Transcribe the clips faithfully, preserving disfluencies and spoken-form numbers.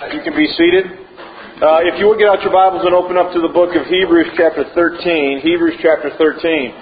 You can be seated. Uh, if you would get out your Bibles and open up to the book of Hebrews chapter thirteen. Hebrews chapter thirteen.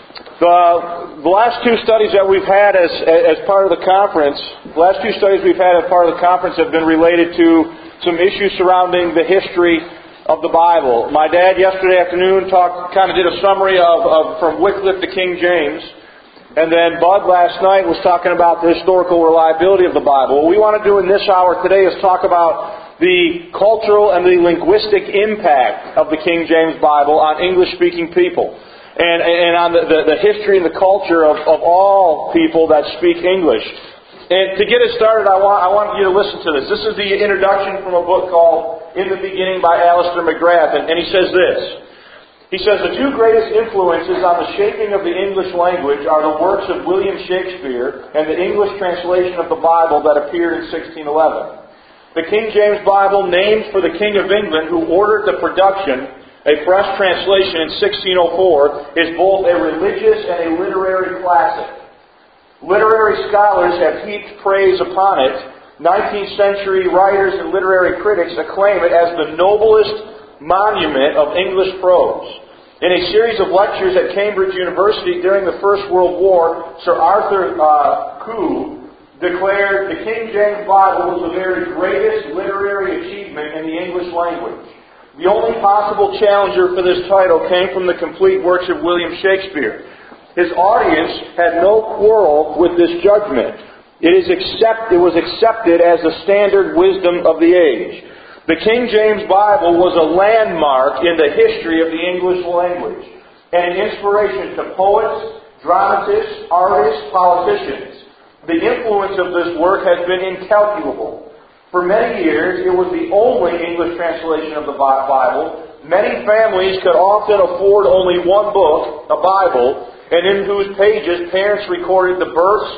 The, the last two studies that we've had as, as part of the conference, the last two studies we've had as part of the conference have been related to some issues surrounding the history of the Bible. My dad yesterday afternoon talked, kind of did a summary of, of from Wycliffe to King James. And then Bud last night was talking about the historical reliability of the Bible. What we want to do in this hour today is talk about the cultural and the linguistic impact of the King James Bible on English-speaking people. And, and on the, the, the history and the culture of, of all people that speak English. And to get us started, I want, I want you to listen to this. This is the introduction from a book called In the Beginning by Alister McGrath. And, and he says this. He says, the two greatest influences on the shaping of the English language are the works of William Shakespeare and the English translation of the Bible that appeared in sixteen eleven. The King James Bible, named for the King of England who ordered the production, a fresh translation in sixteen oh four, is both a religious and a literary classic. Literary scholars have heaped praise upon it. nineteenth century writers and literary critics acclaim it as the noblest monument of English prose. In a series of lectures at Cambridge University during the First World War, Sir Arthur uh, Koo declared the King James Bible was the very greatest literary achievement in the English language. The only possible challenger for this title came from the complete works of William Shakespeare. His audience had no quarrel with this judgment. It, is accept, it was accepted as the standard wisdom of the age. The King James Bible was a landmark in the history of the English language and an inspiration to poets, dramatists, artists, politicians. The influence of this work has been incalculable. For many years, it was the only English translation of the Bible. Many families could often afford only one book, a Bible, and in whose pages parents recorded the births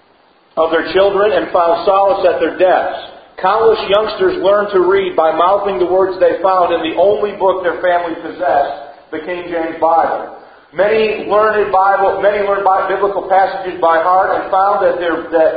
of their children and found solace at their deaths. Countless youngsters learned to read by mouthing the words they found in the only book their family possessed, the King James Bible. Many learned Bible, many learned biblical passages by heart and found that their that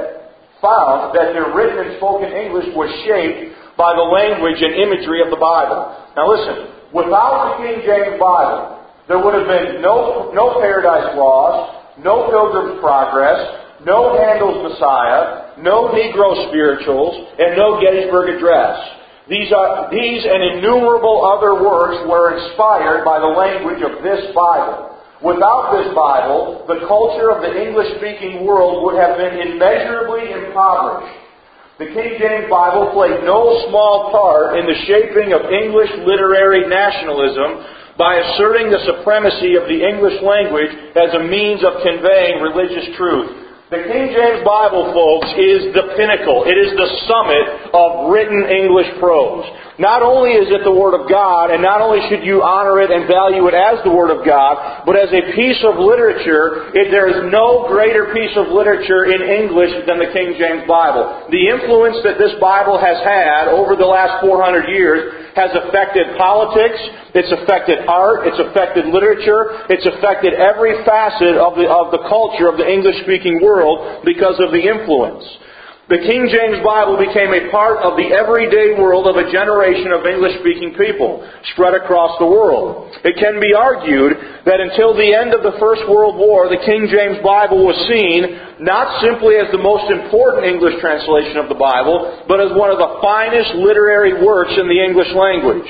found that their written and spoken English was shaped by the language and imagery of the Bible. Now listen, without the King James Bible, there would have been no no Paradise Lost, no Pilgrim's Progress, no Handel's Messiah, no Negro spirituals, and no Gettysburg Address. These are these and innumerable other works were inspired by the language of this Bible. Without this Bible, the culture of the English-speaking world would have been immeasurably impoverished. The King James Bible played no small part in the shaping of English literary nationalism by asserting the supremacy of the English language as a means of conveying religious truth. The King James Bible, folks, is the pinnacle. It is the summit of written English prose. Not only is it the Word of God, and not only should you honor it and value it as the Word of God, but as a piece of literature, it, there is no greater piece of literature in English than the King James Bible. The influence that this Bible has had over the last four hundred years has affected politics, it's affected art, it's affected literature, it's affected every facet of the of the culture of the English-speaking world because of the influence. The King James Bible became a part of the everyday world of a generation of English-speaking people spread across the world. It can be argued that until the end of the First World War, the King James Bible was seen not simply as the most important English translation of the Bible, but as one of the finest literary works in the English language.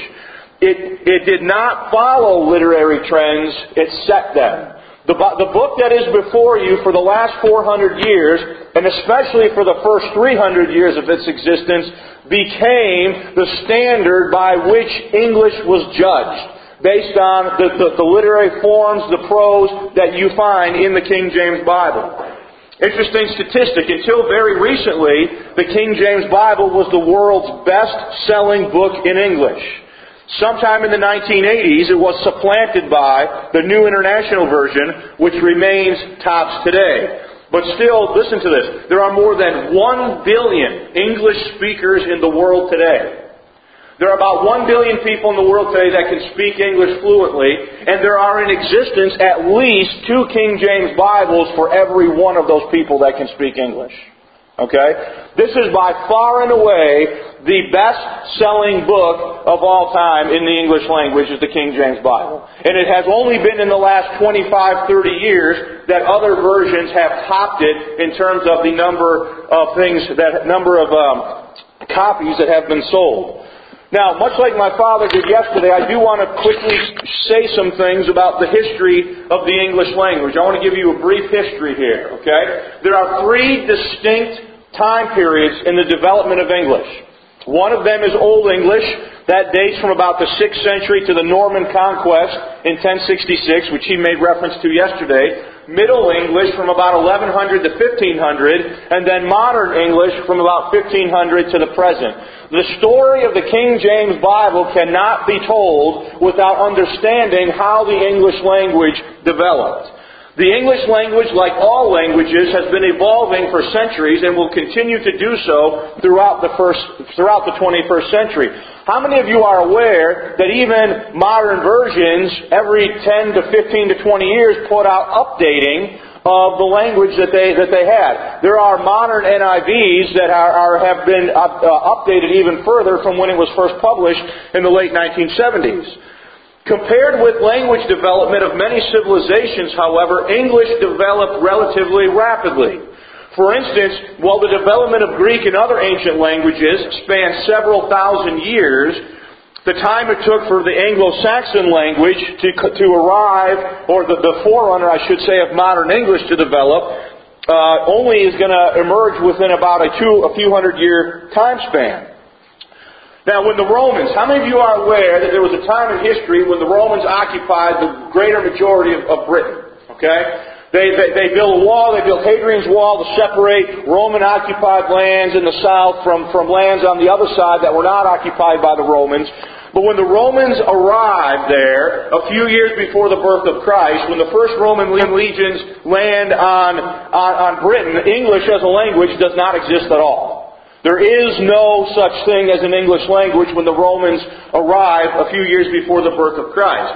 It, it did not follow literary trends, it set them. The, the book that is before you for the last four hundred years, and especially for the first three hundred years of its existence, became the standard by which English was judged, based on the, the, the literary forms, the prose that you find in the King James Bible. Interesting statistic, until very recently, the King James Bible was the world's best-selling book in English. Sometime in the nineteen eighties, it was supplanted by the New International Version, which remains tops today. But still, listen to this. There are more than one billion English speakers in the world today. There are about one billion people in the world today that can speak English fluently, and there are in existence at least two King James Bibles for every one of those people that can speak English. Okay? This is by far and away the best-selling book of all time in the English language is the King James Bible. And it has only been in the last twenty-five, thirty years that other versions have topped it in terms of the number of things, that number of um, copies that have been sold. Now, much like my father did yesterday, I do want to quickly say some things about the history of the English language. I want to give you a brief history here, okay? There are three distinct time periods in the development of English. One of them is Old English. That dates from about the sixth century to the Norman Conquest in ten sixty-six, which he made reference to yesterday. Middle English from about eleven hundred to fifteen hundred, and then Modern English from about fifteen hundred to the present. The story of the King James Bible cannot be told without understanding how the English language developed. The English language, like all languages, has been evolving for centuries and will continue to do so throughout the first, throughout the twenty-first century. How many of you are aware that even modern versions, every ten to fifteen to twenty years, put out updating of the language that they that they had? There are modern N I Vs that are, are have been up, uh, updated even further from when it was first published in the late nineteen seventies. Compared with language development of many civilizations, however, English developed relatively rapidly. For instance, while the development of Greek and other ancient languages spanned several thousand years, the time it took for the Anglo-Saxon language to, to arrive, or the, the forerunner, I should say, of modern English to develop, uh, only is going to emerge within about a, two, a few hundred year time span. Now, when the Romans, how many of you are aware that there was a time in history when the Romans occupied the greater majority of, of Britain? Okay? They, they, they built a wall, they built Hadrian's Wall to separate Roman-occupied lands in the south from, from lands on the other side that were not occupied by the Romans. But when the Romans arrived there, a few years before the birth of Christ, when the first Roman legions land on, on, on Britain, English as a language does not exist at all. There is no such thing as an English language when the Romans arrive a few years before the birth of Christ.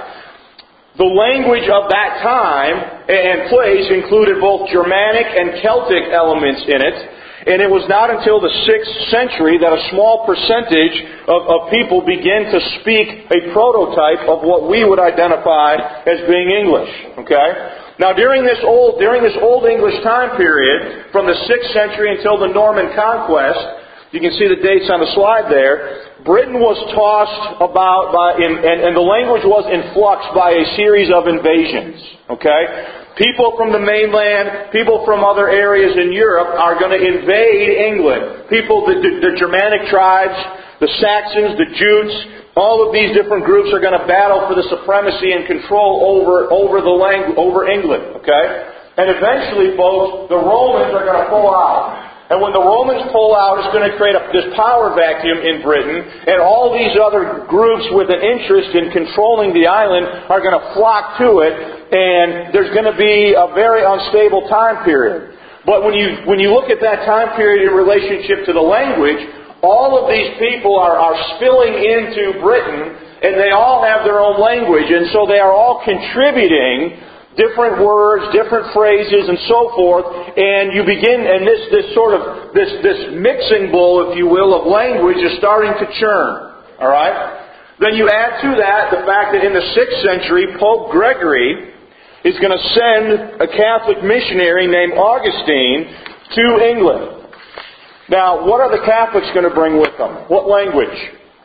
The language of that time and place included both Germanic and Celtic elements in it, and it was not until the sixth century that a small percentage of, of people began to speak a prototype of what we would identify as being English. Okay? Now, during this old during this Old English time period, from the sixth century until the Norman Conquest, you can see the dates on the slide there, Britain was tossed about by, in, and, and the language was in flux by a series of invasions. Okay? People from the mainland, people from other areas in Europe are going to invade England. People, the, the, the Germanic tribes, the Saxons, the Jutes, all of these different groups are going to battle for the supremacy and control over, over the language, over England. Okay? And eventually, folks, the Romans are going to pull out. And when the Romans pull out, it's going to create a, this power vacuum in Britain, and all these other groups with an interest in controlling the island are going to flock to it, and there's going to be a very unstable time period. But when you when you look at that time period in relationship to the language, all of these people are, are spilling into Britain, and they all have their own language, and so they are all contributing different words, different phrases, and so forth, and you begin, and this, this sort of, this, this mixing bowl, if you will, of language is starting to churn. Alright? Then you add to that the fact that in the sixth century, Pope Gregory is going to send a Catholic missionary named Augustine to England. Now, what are the Catholics going to bring with them? What language?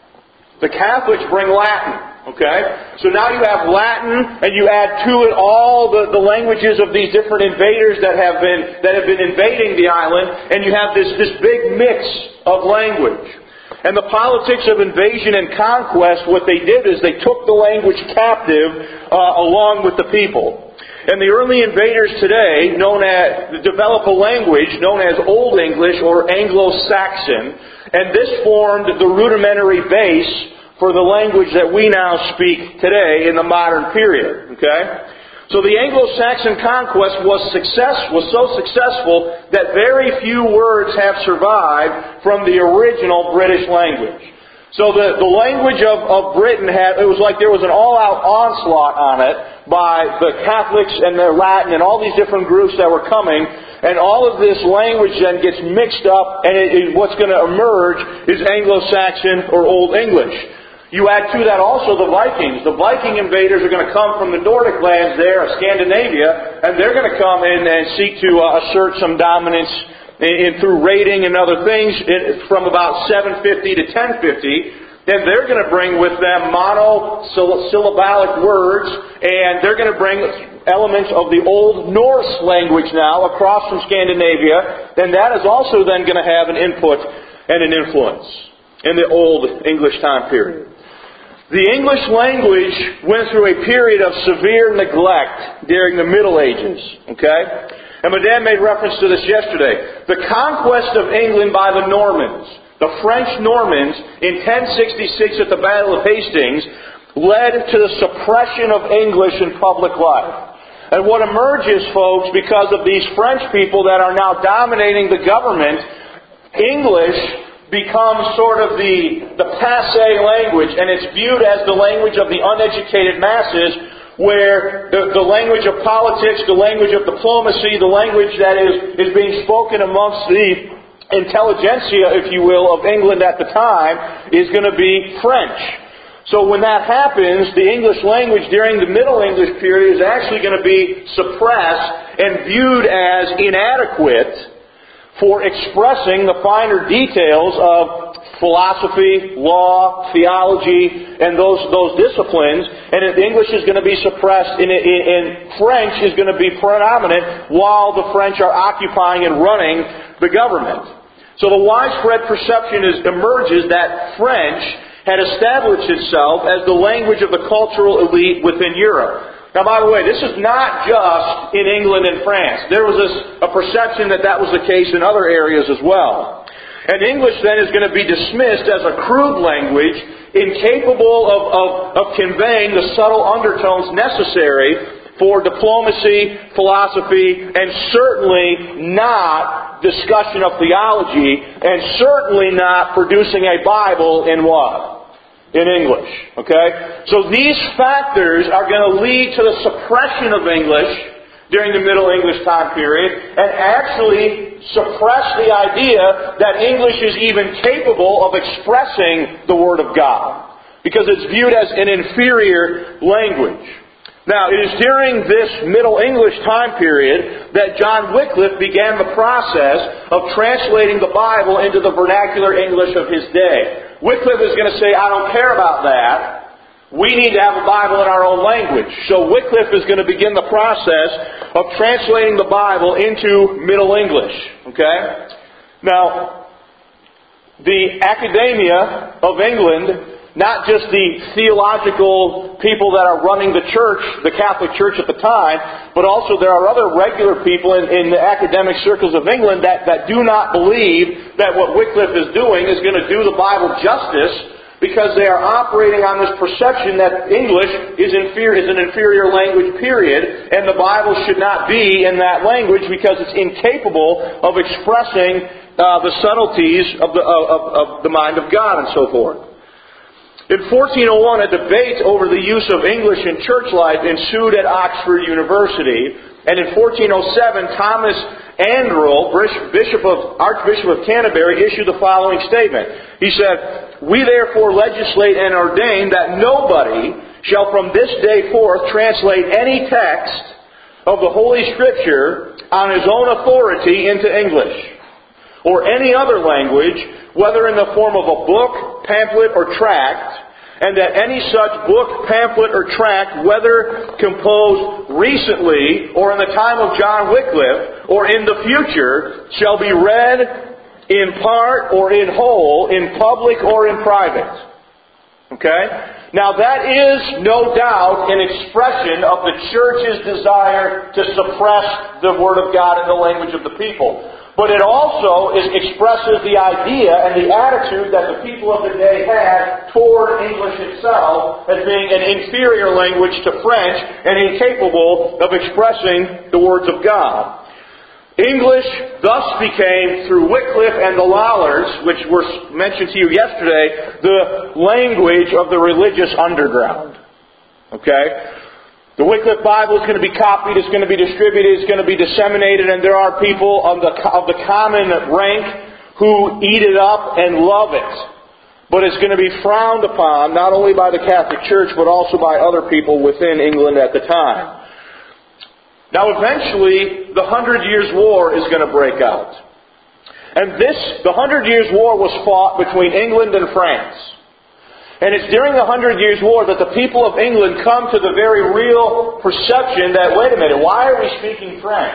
The Catholics bring Latin. Okay? So now you have Latin, and you add to it all the, the languages of these different invaders that have been that have been invading the island, and you have this, this big mix of language. And the politics of invasion and conquest, what they did is they took the language captive uh, along with the people. And the early invaders today known as develop a language known as Old English or Anglo-Saxon, and this formed the rudimentary base for the language that we now speak today in the modern period. Okay? So the Anglo-Saxon conquest was success was so successful that very few words have survived from the original British language. So the, the language of, of Britain had, it was like there was an all-out onslaught on it by the Catholics and the Latin and all these different groups that were coming, and all of this language then gets mixed up, and it, it, what's going to emerge is Anglo-Saxon or Old English. You add to that also the Vikings. The Viking invaders are going to come from the Nordic lands there of Scandinavia, and they're going to come in and seek to uh, assert some dominance in, in, through raiding and other things in, from about seven fifty to ten fifty. Then they're going to bring with them monosyllabic words, and they're going to bring elements of the Old Norse language now across from Scandinavia, and that is also then going to have an input and an influence in the Old English time period. The English language went through a period of severe neglect during the Middle Ages. Okay? And my dad made reference to this yesterday. The conquest of England by the Normans, the French Normans, in ten sixty-six at the Battle of Hastings, led to the suppression of English in public life. And what emerges, folks, because of these French people that are now dominating the government, English becomes sort of the, the passé language, and it's viewed as the language of the uneducated masses, where the, the language of politics, the language of diplomacy, the language that is, is being spoken amongst the intelligentsia, if you will, of England at the time, is going to be French. So when that happens, the English language during the Middle English period is actually going to be suppressed and viewed as inadequate for expressing the finer details of philosophy, law, theology, and those those disciplines. And English is going to be suppressed, and, and French is going to be predominant while the French are occupying and running the government. So the widespread perception is, emerges that French had established itself as the language of the cultural elite within Europe. Now, by the way, this is not just in England and France. There was this, a perception that that was the case in other areas as well. And English then is going to be dismissed as a crude language, incapable of, of, of conveying the subtle undertones necessary for diplomacy, philosophy, and certainly not discussion of theology, and certainly not producing a Bible in what? In English. Okay? So these factors are going to lead to the suppression of English during the Middle English time period, and actually suppress the idea that English is even capable of expressing the Word of God, because it's viewed as an inferior language. Now, it is during this Middle English time period that John Wycliffe began the process of translating the Bible into the vernacular English of his day. Wycliffe is going to say, I don't care about that. We need to have a Bible in our own language. So Wycliffe is going to begin the process of translating the Bible into Middle English. Okay? Now, the academia of England, not just the theological people that are running the church, the Catholic Church at the time, but also there are other regular people in, in the academic circles of England that, that do not believe that what Wycliffe is doing is going to do the Bible justice, because they are operating on this perception that English is, inferior, is an inferior language, period, and the Bible should not be in that language because it's incapable of expressing uh, the subtleties of the, of, of the mind of God and so forth. In fourteen oh one, a debate over the use of English in church life ensued at Oxford University. And in fourteen oh seven, Thomas Andrewell, Bishop of, Archbishop of Canterbury, issued the following statement. He said, "We therefore legislate and ordain that nobody shall from this day forth translate any text of the Holy Scripture on his own authority into English, or any other language, whether in the form of a book, pamphlet, or tract, and that any such book, pamphlet, or tract, whether composed recently or in the time of John Wycliffe or in the future, shall be read in part or in whole, in public or in private." Okay? Now that is no doubt an expression of the church's desire to suppress the Word of God in the language of the people. But it also is, expresses the idea and the attitude that the people of the day had toward English itself as being an inferior language to French and incapable of expressing the words of God. English thus became, through Wycliffe and the Lollards, which were mentioned to you yesterday, the language of the religious underground. Okay? The Wycliffe Bible is going to be copied, it's going to be distributed, it's going to be disseminated, and there are people of the, of the common rank who eat it up and love it. But it's going to be frowned upon, not only by the Catholic Church, but also by other people within England at the time. Now eventually, the Hundred Years' War is going to break out. And this, the Hundred Years' War was fought between England and France. And it's during the Hundred Years' War that the people of England come to the very real perception that, wait a minute, why are we speaking French?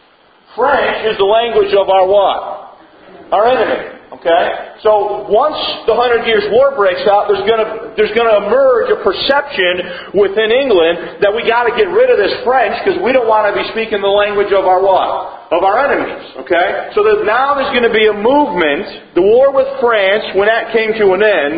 French is the language of our what? Our enemy. Okay? So once the Hundred Years' War breaks out, there's going to there's going to emerge a perception within England that we got to get rid of this French because we don't want to be speaking the language of our what? Of our enemies. Okay? So that now there's going to be a movement. The war with France, when that came to an end,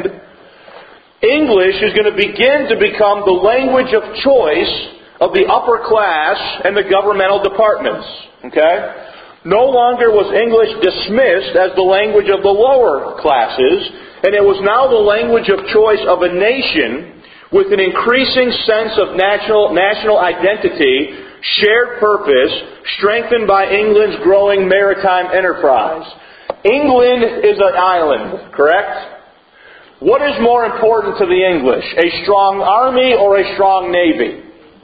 English is going to begin to become the language of choice of the upper class and the governmental departments. Okay? No longer was English dismissed as the language of the lower classes, and it was now the language of choice of a nation with an increasing sense of national, national identity, shared purpose, strengthened by England's growing maritime enterprise. England is an island, correct? What is more important to the English, a strong army or a strong navy?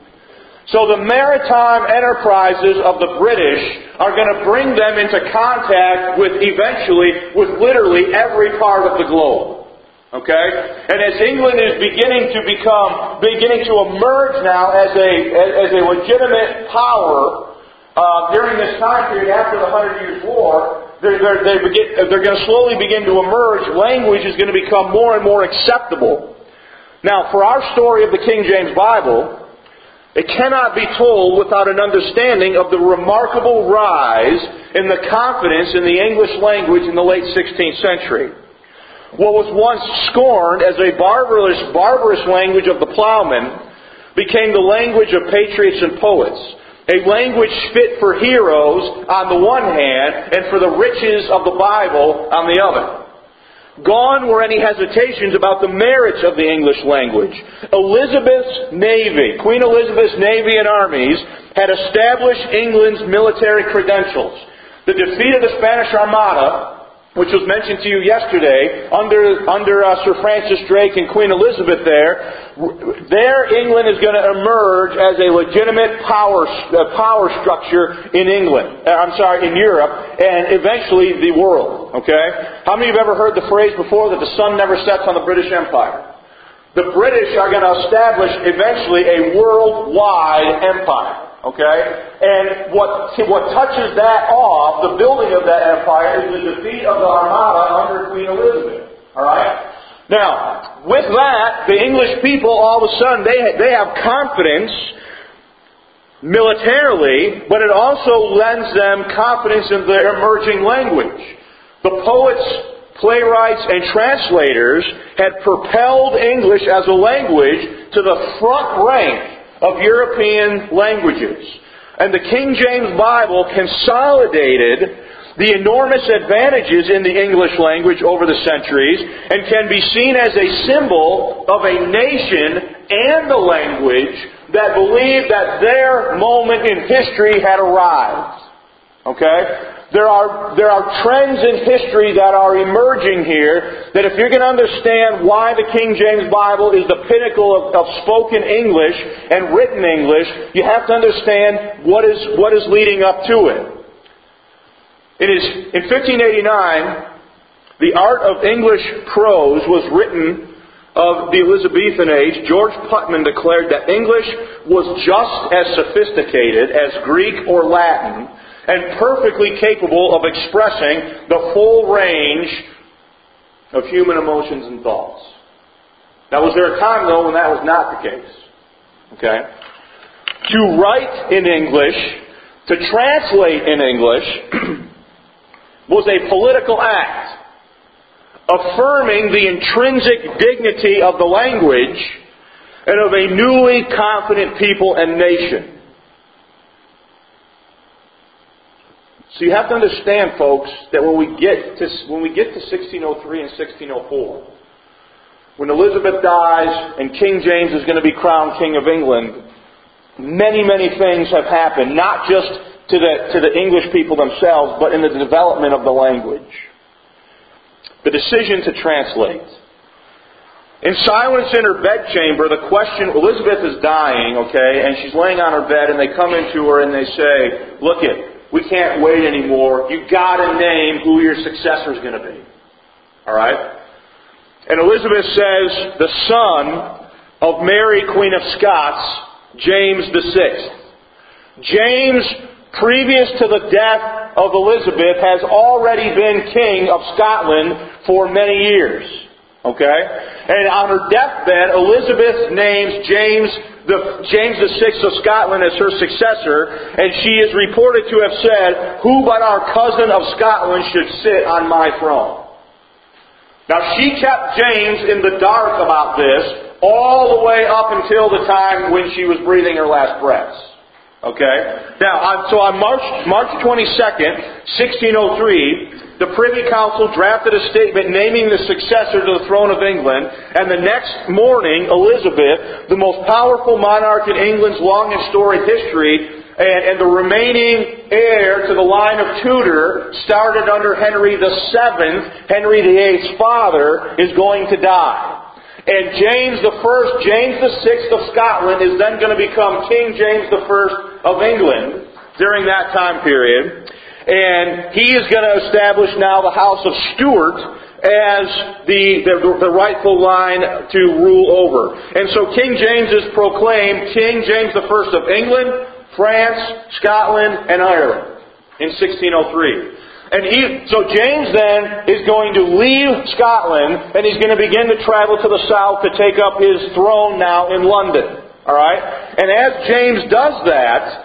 So the maritime enterprises of the British are going to bring them into contact with, eventually, with literally every part of the globe. Okay? And as England is beginning to become, beginning to emerge now as a, as a legitimate power, uh, during this time period after the Hundred Years' War, they're, they're, they begin, they're going to slowly begin to emerge. Language is going to become more and more acceptable. Now, for our story of the King James Bible, it cannot be told without an understanding of the remarkable rise in the confidence in the English language in the late sixteenth century. What was once scorned as a barbarous, barbarous language of the plowman became the language of patriots and poets. A language fit for heroes on the one hand and for the riches of the Bible on the other. Gone were any hesitations about the merits of the English language. Elizabeth's navy, Queen Elizabeth's navy and armies, had established England's military credentials. The defeat of the Spanish Armada, which was mentioned to you yesterday, under under uh, Sir Francis Drake and Queen Elizabeth there, there England is going to emerge as a legitimate power uh, power structure in England. Uh, I'm sorry, in Europe, and eventually the world. Okay? How many of you have ever heard the phrase before that the sun never sets on the British Empire? The British are going to establish eventually a worldwide empire. Okay? And what what touches that off, the building of that empire, is the defeat of the Armada under Queen Elizabeth. Alright? Now, with that, the English people, all of a sudden, they, they have confidence militarily, but it also lends them confidence in their emerging language. The poets, playwrights, and translators had propelled English as a language to the front rank of European languages. And the King James Bible consolidated the enormous advantages in the English language over the centuries and can be seen as a symbol of a nation and the language that believed that their moment in history had arrived. Okay? There are, there are trends in history that are emerging here that if you're going to understand why the King James Bible is the pinnacle of, of spoken English and written English, you have to understand what is, what is leading up to it. It is, in fifteen eighty-nine, the art of English prose was written of the Elizabethan age. George Putnam declared that English was just as sophisticated as Greek or Latin, and perfectly capable of expressing the full range of human emotions and thoughts. Now, was there a time, though, when that was not the case? Okay? To write in English, to translate in English, was a political act, affirming the intrinsic dignity of the language and of a newly confident people and nation. So you have to understand, folks, that when we get to when we get to sixteen oh three and sixteen oh four, when Elizabeth dies and King James is going to be crowned King of England, many, many things have happened, not just to the to the English people themselves, but in the development of the language. The decision to translate. In silence in her bedchamber, the question, Elizabeth is dying, okay, and she's laying on her bed, and they come into her and they say, look it, we can't wait anymore. You've got to name who your successor is going to be. All right? And Elizabeth says, the son of Mary, Queen of Scots, James the Sixth. James, previous to the death of Elizabeth, has already been king of Scotland for many years. Okay? And on her deathbed, Elizabeth names James the James the Sixth of Scotland as her successor, and she is reported to have said, who but our cousin of Scotland should sit on my throne? Now she kept James in the dark about this all the way up until the time when she was breathing her last breaths. Okay? Now, on, so on March, March twenty-second, sixteen oh three, the Privy Council drafted a statement naming the successor to the throne of England, and the next morning, Elizabeth, the most powerful monarch in England's long and storied history, and, and the remaining heir to the line of Tudor, started under Henry the Seventh, Henry the Eighth's father, is going to die. And James the First, James the Sixth of Scotland, is then going to become King James the First of England during that time period. And he is going to establish now the House of Stuart as the, the, the rightful line to rule over. And so King James is proclaimed King James the First of England, France, Scotland, and Ireland in sixteen oh three. And he, so James then is going to leave Scotland, and he's going to begin to travel to the south to take up his throne now in London. All right? And as James does that,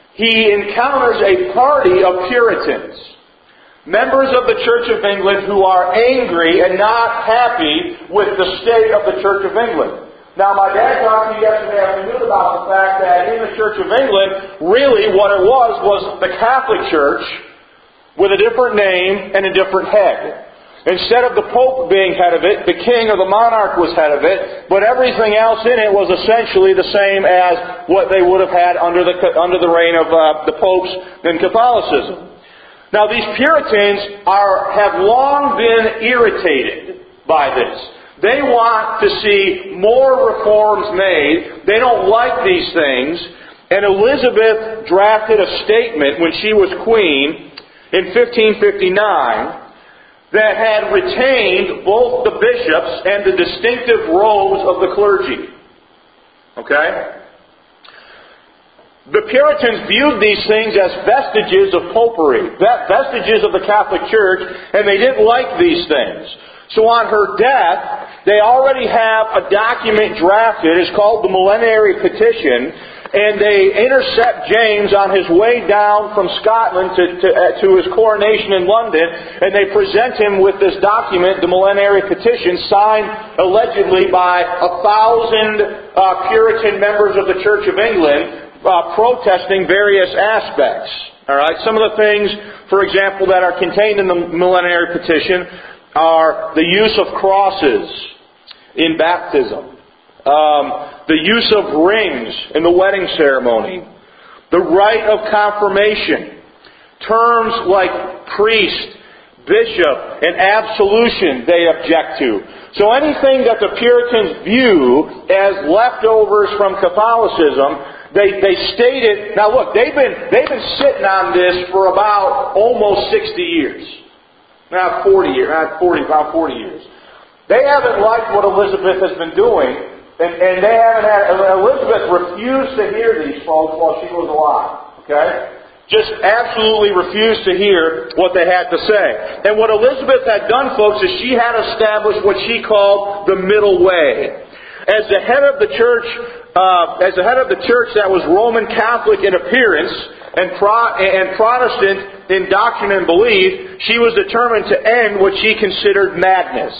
he encounters a party of Puritans, members of the Church of England who are angry and not happy with the state of the Church of England. Now, my dad talked to you yesterday afternoon about the fact that in the Church of England, really what it was was the Catholic Church with a different name and a different head. Instead of the Pope being head of it, the king or the monarch was head of it, but everything else in it was essentially the same as what they would have had under the under the reign of uh, the popes in Catholicism. Now, these Puritans are have long been irritated by this. They want to see more reforms made. They don't like these things. And Elizabeth drafted a statement when she was queen in fifteen fifty-nine that had retained both the bishops and the distinctive robes of the clergy. Okay? The Puritans viewed these things as vestiges of popery, vestiges of the Catholic Church, and they didn't like these things. So on her death, they already have a document drafted. It's called the Millenary Petition, and they intercept James on his way down from Scotland to, to, uh, to his coronation in London, and they present him with this document, the Millenary Petition, signed allegedly by a thousand uh, Puritan members of the Church of England, uh, protesting various aspects. All right, some of the things, for example, that are contained in the Millenary Petition are the use of crosses in baptism. Um, the use of rings in the wedding ceremony, the rite of confirmation, terms like priest, bishop, and absolution they object to. So anything that the Puritans view as leftovers from Catholicism, they they state it. Now look, they've been they've been sitting on this for about almost sixty years, not forty years, not forty, about forty years. They haven't liked what Elizabeth has been doing. And, and they haven't had, Elizabeth refused to hear these folks while she was alive. Okay? Just absolutely refused to hear what they had to say. And what Elizabeth had done, folks, is she had established what she called the middle way. As the head of the church, uh, as the head of the church that was Roman Catholic in appearance and, Pro- and Protestant in doctrine and belief, she was determined to end what she considered madness.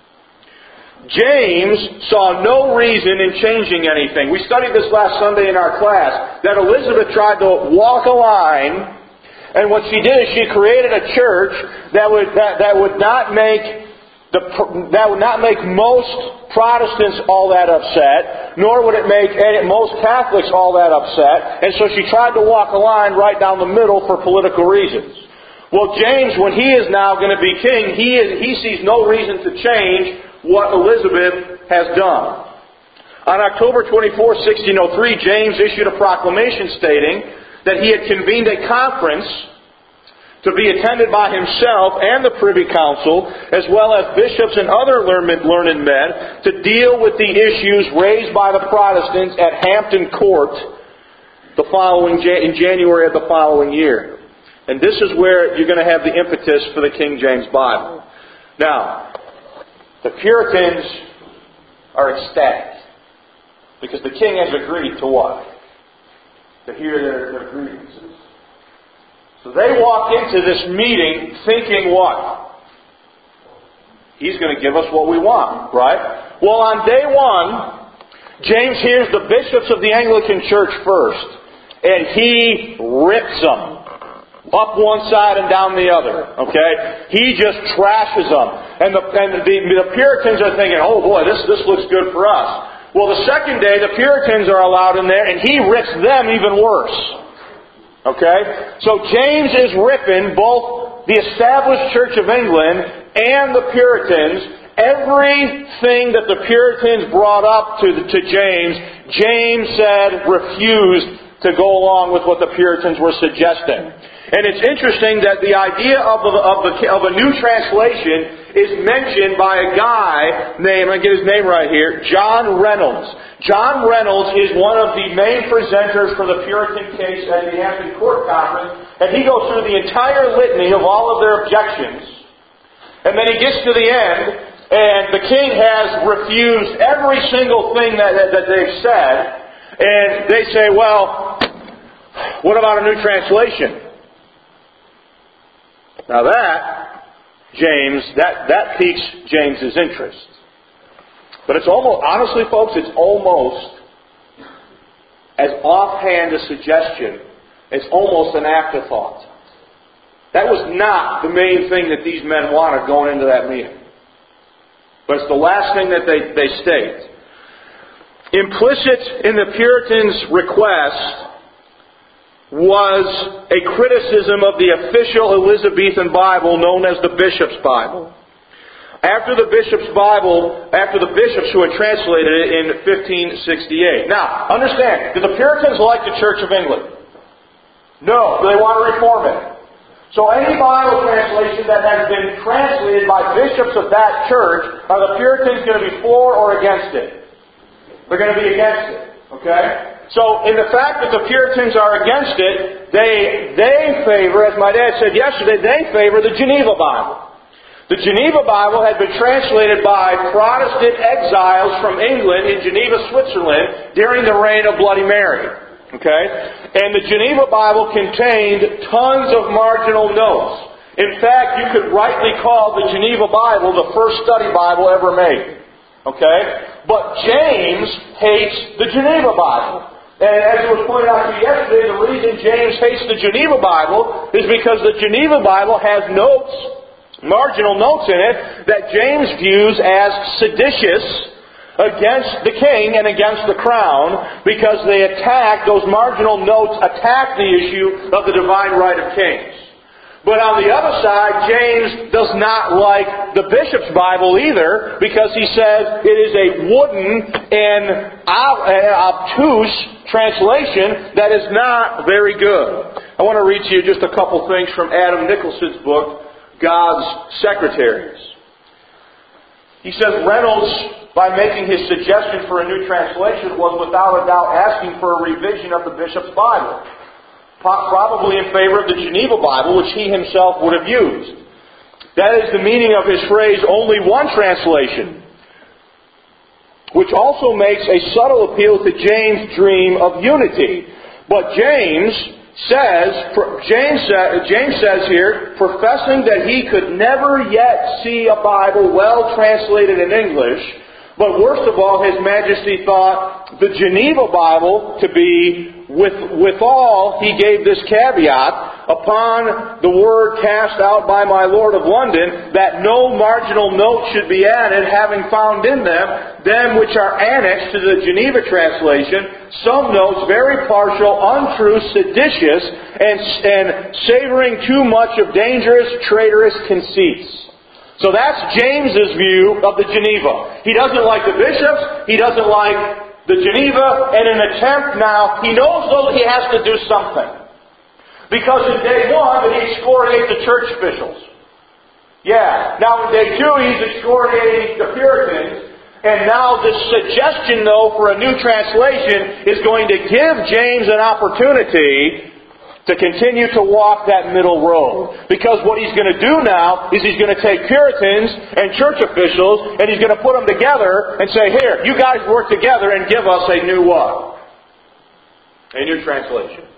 James saw no reason in changing anything. We studied this last Sunday in our class, that Elizabeth tried to walk a line And what she did is she created a church that would that, that would not make the that would not make most Protestants all that upset, nor would it make most Catholics all that upset. And so she tried to walk a line right down the middle for political reasons. Well, James, when he is now going to be king, he is, he sees no reason to change what Elizabeth has done. On October twenty-fourth, sixteen oh three, James issued a proclamation stating that he had convened a conference to be attended by himself and the Privy Council, as well as bishops and other learned, learned men, to deal with the issues raised by the Protestants at Hampton Court the following in January of the following year. And this is where you're going to have the impetus for the King James Bible. Now, the Puritans are ecstatic, because the king has agreed to what? To hear their, their grievances. So they walk into this meeting thinking what? He's going to give us what we want, right? Well, on day one, James hears the bishops of the Anglican Church first, and he rips them up one side and down the other. Okay? He just trashes them. And the, and the, the Puritans are thinking, oh boy, this, this looks good for us. Well, the second day, the Puritans are allowed in there, and he rips them even worse. Okay? So James is ripping both the established Church of England and the Puritans. Everything that the Puritans brought up to, to James, James said refused to go along with what the Puritans were suggesting. And it's interesting that the idea of a, of, the, of a new translation is mentioned by a guy named, I'm going to get his name right here, John Reynolds. John Reynolds is one of the main presenters for the Puritan case at the Hampton Court Conference, and he goes through the entire litany of all of their objections. And then he gets to the end, and the king has refused every single thing that, that, that they've said, and they say, well, what about a new translation? Now that, James, that, that piques James's interest. But it's almost, honestly folks, it's almost as offhand a suggestion. It's almost an afterthought. That was not the main thing that these men wanted going into that meeting. But it's the last thing that they, they state. Implicit in the Puritans' request was a criticism of the official Elizabethan Bible known as the Bishop's Bible. After the Bishop's Bible, after the bishops who had translated it in fifteen sixty-eight. Now, understand, did the Puritans like the Church of England? No. Do they want to reform it? So any Bible translation that has been translated by bishops of that church, are the Puritans going to be for or against it? They're going to be against it. Okay? So, in the fact that the Puritans are against it, they they favor, as my dad said yesterday, they favor the Geneva Bible. The Geneva Bible had been translated by Protestant exiles from England in Geneva, Switzerland, during the reign of Bloody Mary. Okay? And the Geneva Bible contained tons of marginal notes. In fact, you could rightly call the Geneva Bible the first study Bible ever made. Okay? But James hates the Geneva Bible. And as it was pointed out to you yesterday, the reason James hates the Geneva Bible is because the Geneva Bible has notes, marginal notes in it, that James views as seditious against the king and against the crown, because they attack, those marginal notes attack the issue of the divine right of kings. But on the other side, James does not like the Bishop's Bible either, because he says it is a wooden and obtuse translation that is not very good. I want to read to you just a couple things from Adam Nicholson's book, God's Secretaries. He says, Reynolds, by making his suggestion for a new translation, was without a doubt asking for a revision of the Bishop's Bible, probably in favor of the Geneva Bible, which he himself would have used. That is the meaning of his phrase, only one translation, which also makes a subtle appeal to James' dream of unity. But James says, James, James says here, professing that he could never yet see a Bible well translated in English, but worst of all, His Majesty thought the Geneva Bible to be, with withal, he gave this caveat, upon the word cast out by my Lord of London, that no marginal note should be added, having found in them, them which are annexed to the Geneva translation, some notes very partial, untrue, seditious, and, and savoring too much of dangerous, traitorous conceits. So that's James's view of the Geneva. He doesn't like the bishops, he doesn't like the Geneva, and in an attempt now, he knows though that he has to do something. Because in day one, that he excoriates the church officials. Yeah. Now in day two, he's excoriating the Puritans. And now this suggestion, though, for a new translation is going to give James an opportunity to continue to walk that middle road. Because what he's going to do now is he's going to take Puritans and church officials and he's going to put them together and say, here, you guys work together and give us a new what? A new translation.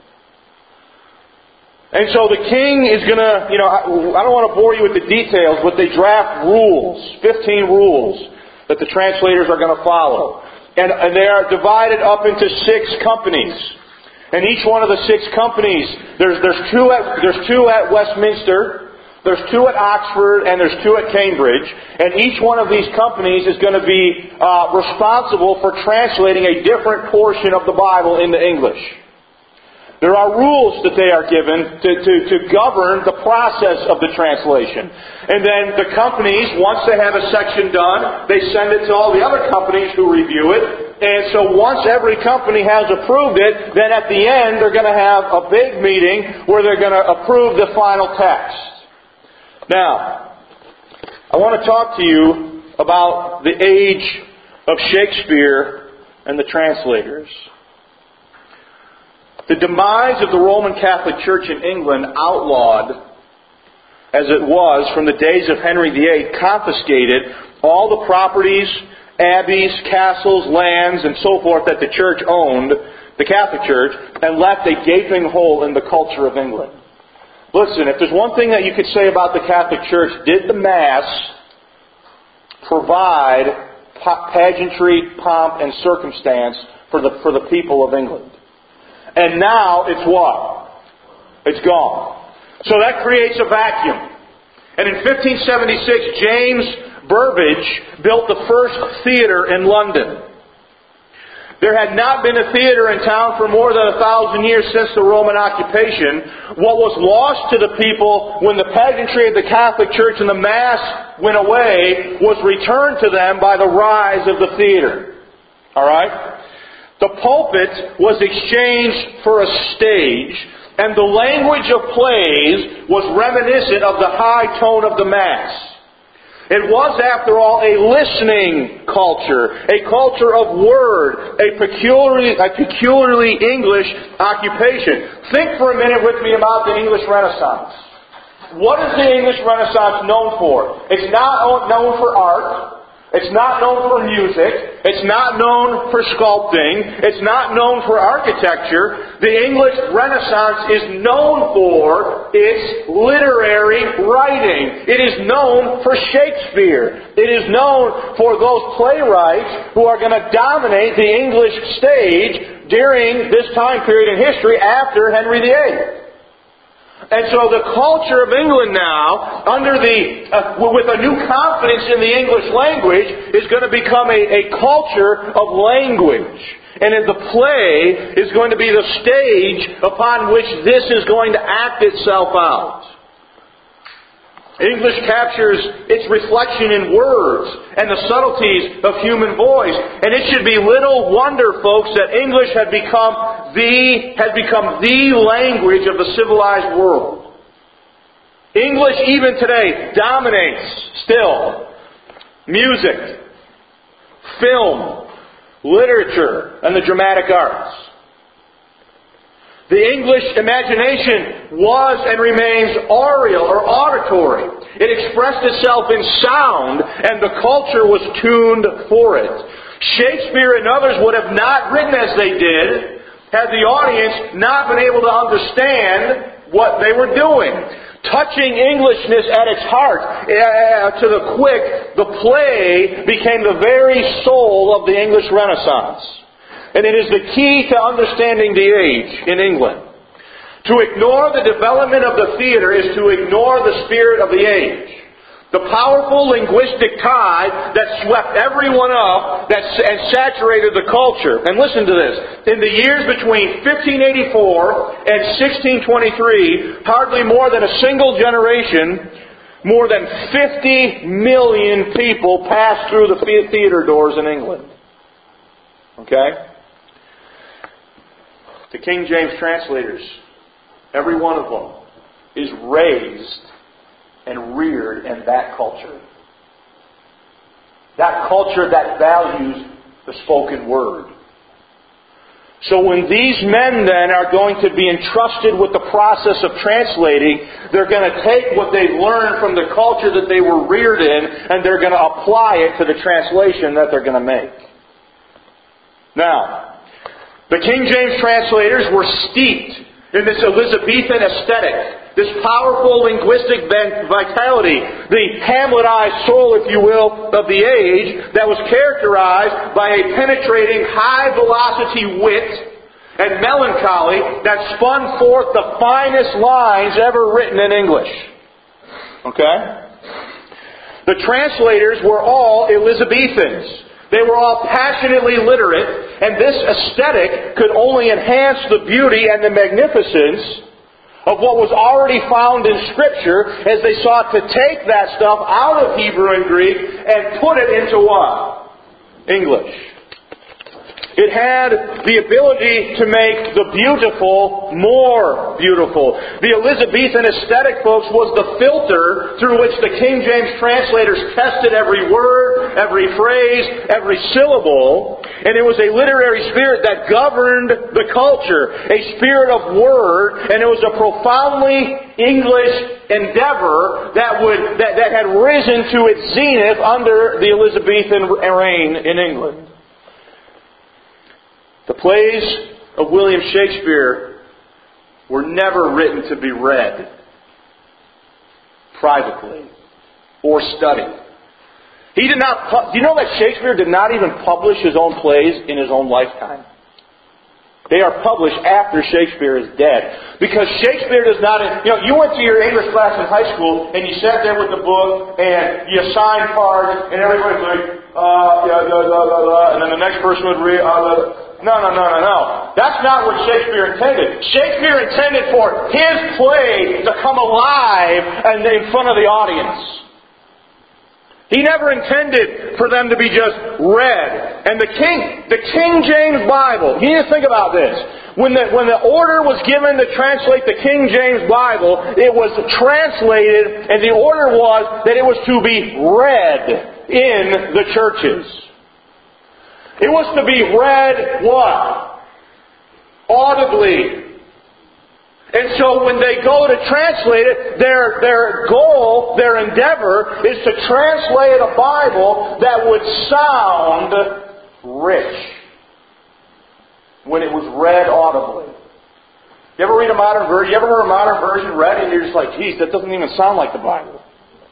And so the king is going to, you know, I, I don't want to bore you with the details, but they draft rules, fifteen rules that the translators are going to follow. And, and they are divided up into six companies. And each one of the six companies, there's, there's, two, at, there's two at Westminster, there's two at Oxford, and there's two at Cambridge. And each one of these companies is going to be uh, responsible for translating a different portion of the Bible into English. There are rules that they are given to, to, to govern the process of the translation. And then the companies, once they have a section done, they send it to all the other companies who review it. And so once every company has approved it, then at the end they're going to have a big meeting where they're going to approve the final text. Now, I want to talk to you about the age of Shakespeare and the translators. The demise of the Roman Catholic Church in England, outlawed as it was from the days of Henry the Eighth, confiscated all the properties, abbeys, castles, lands, and so forth that the Church owned, the Catholic Church, and left a gaping hole in the culture of England. Listen, if there's one thing that you could say about the Catholic Church, did the Mass provide pageantry, pomp, and circumstance for the, for the people of England? And now it's what? It's gone. So that creates a vacuum. And in fifteen seventy-six, James Burbage built the first theater in London. There had not been a theater in town for more than a thousand years since the Roman occupation. What was lost to the people when the pageantry of the Catholic Church and the Mass went away was returned to them by the rise of the theater. All right? The pulpit was exchanged for a stage, and the language of plays was reminiscent of the high tone of the Mass. It was, after all, a listening culture, a culture of word, a peculiarly, a peculiarly English occupation. Think for a minute with me about the English Renaissance. What is the English Renaissance known for? It's not known for art. It's not known for music. It's not known for sculpting. It's not known for architecture. The English Renaissance is known for its literary writing. It is known for Shakespeare. It is known for those playwrights who are going to dominate the English stage during this time period in history after Henry the Eighth. And so the culture of England now, under the uh, with a new confidence in the English language, is going to become a, a culture of language. And the play is going to be the stage upon which this is going to act itself out. English captures its reflection in words and the subtleties of human voice. And it should be little wonder, folks, that English had become the, had become the language of the civilized world. English, even today, dominates still music, film, literature, and the dramatic arts. The English imagination was and remains aural or auditory. It expressed itself in sound, and the culture was tuned for it. Shakespeare and others would have not written as they did had the audience not been able to understand what they were doing. Touching Englishness at its heart, uh, to the quick, the play became the very soul of the English Renaissance. And it is the key to understanding the age in England. To ignore the development of the theater is to ignore the spirit of the age. The powerful linguistic tide that swept everyone up that, and saturated the culture. And listen to this. In the years between fifteen eighty-four and sixteen twenty-three, hardly more than a single generation, more than fifty million people passed through the theater doors in England. Okay? The King James translators, every one of them, is raised and reared in that culture. That culture that values the spoken word. So when these men then are going to be entrusted with the process of translating, they're going to take what they've learned from the culture that they were reared in, and they're going to apply it to the translation that they're going to make. Now, the King James translators were steeped in this Elizabethan aesthetic. This powerful linguistic vitality, the Hamletized soul, if you will, of the age that was characterized by a penetrating, high-velocity wit and melancholy that spun forth the finest lines ever written in English. Okay? The translators were all Elizabethans. They were all passionately literate, and this aesthetic could only enhance the beauty and the magnificence of what was already found in Scripture as they sought to take that stuff out of Hebrew and Greek and put it into what? English. It had the ability to make the beautiful more beautiful. The Elizabethan aesthetic, folks, was the filter through which the King James translators tested every word, every phrase, every syllable. And it was a literary spirit that governed the culture. A spirit of word, and it was a profoundly English endeavor that would that, that had risen to its zenith under the Elizabethan reign in England. The plays of William Shakespeare were never written to be read privately or studied. He did not. Do you know that Shakespeare did not even publish his own plays in his own lifetime? They are published after Shakespeare is dead. Because Shakespeare does not... You know, you went to your English class in high school and you sat there with the book and you assigned cards and everybody's like, uh, yeah, blah, blah, blah, blah, and then the next person would read... Uh, no, no, no, no, no. That's not what Shakespeare intended. Shakespeare intended for his play to come alive and in front of the audience. He never intended for them to be just read. And the King, the King James Bible, you need to think about this. When the, when the order was given to translate the King James Bible, it was translated, and the order was that it was to be read in the churches. It was to be read what? Audibly. And so when they go to translate it, their, their goal, their endeavor, is to translate a Bible that would sound rich when it was read audibly. You ever read a modern version? You ever heard a modern version read and you're just like, geez, that doesn't even sound like the Bible.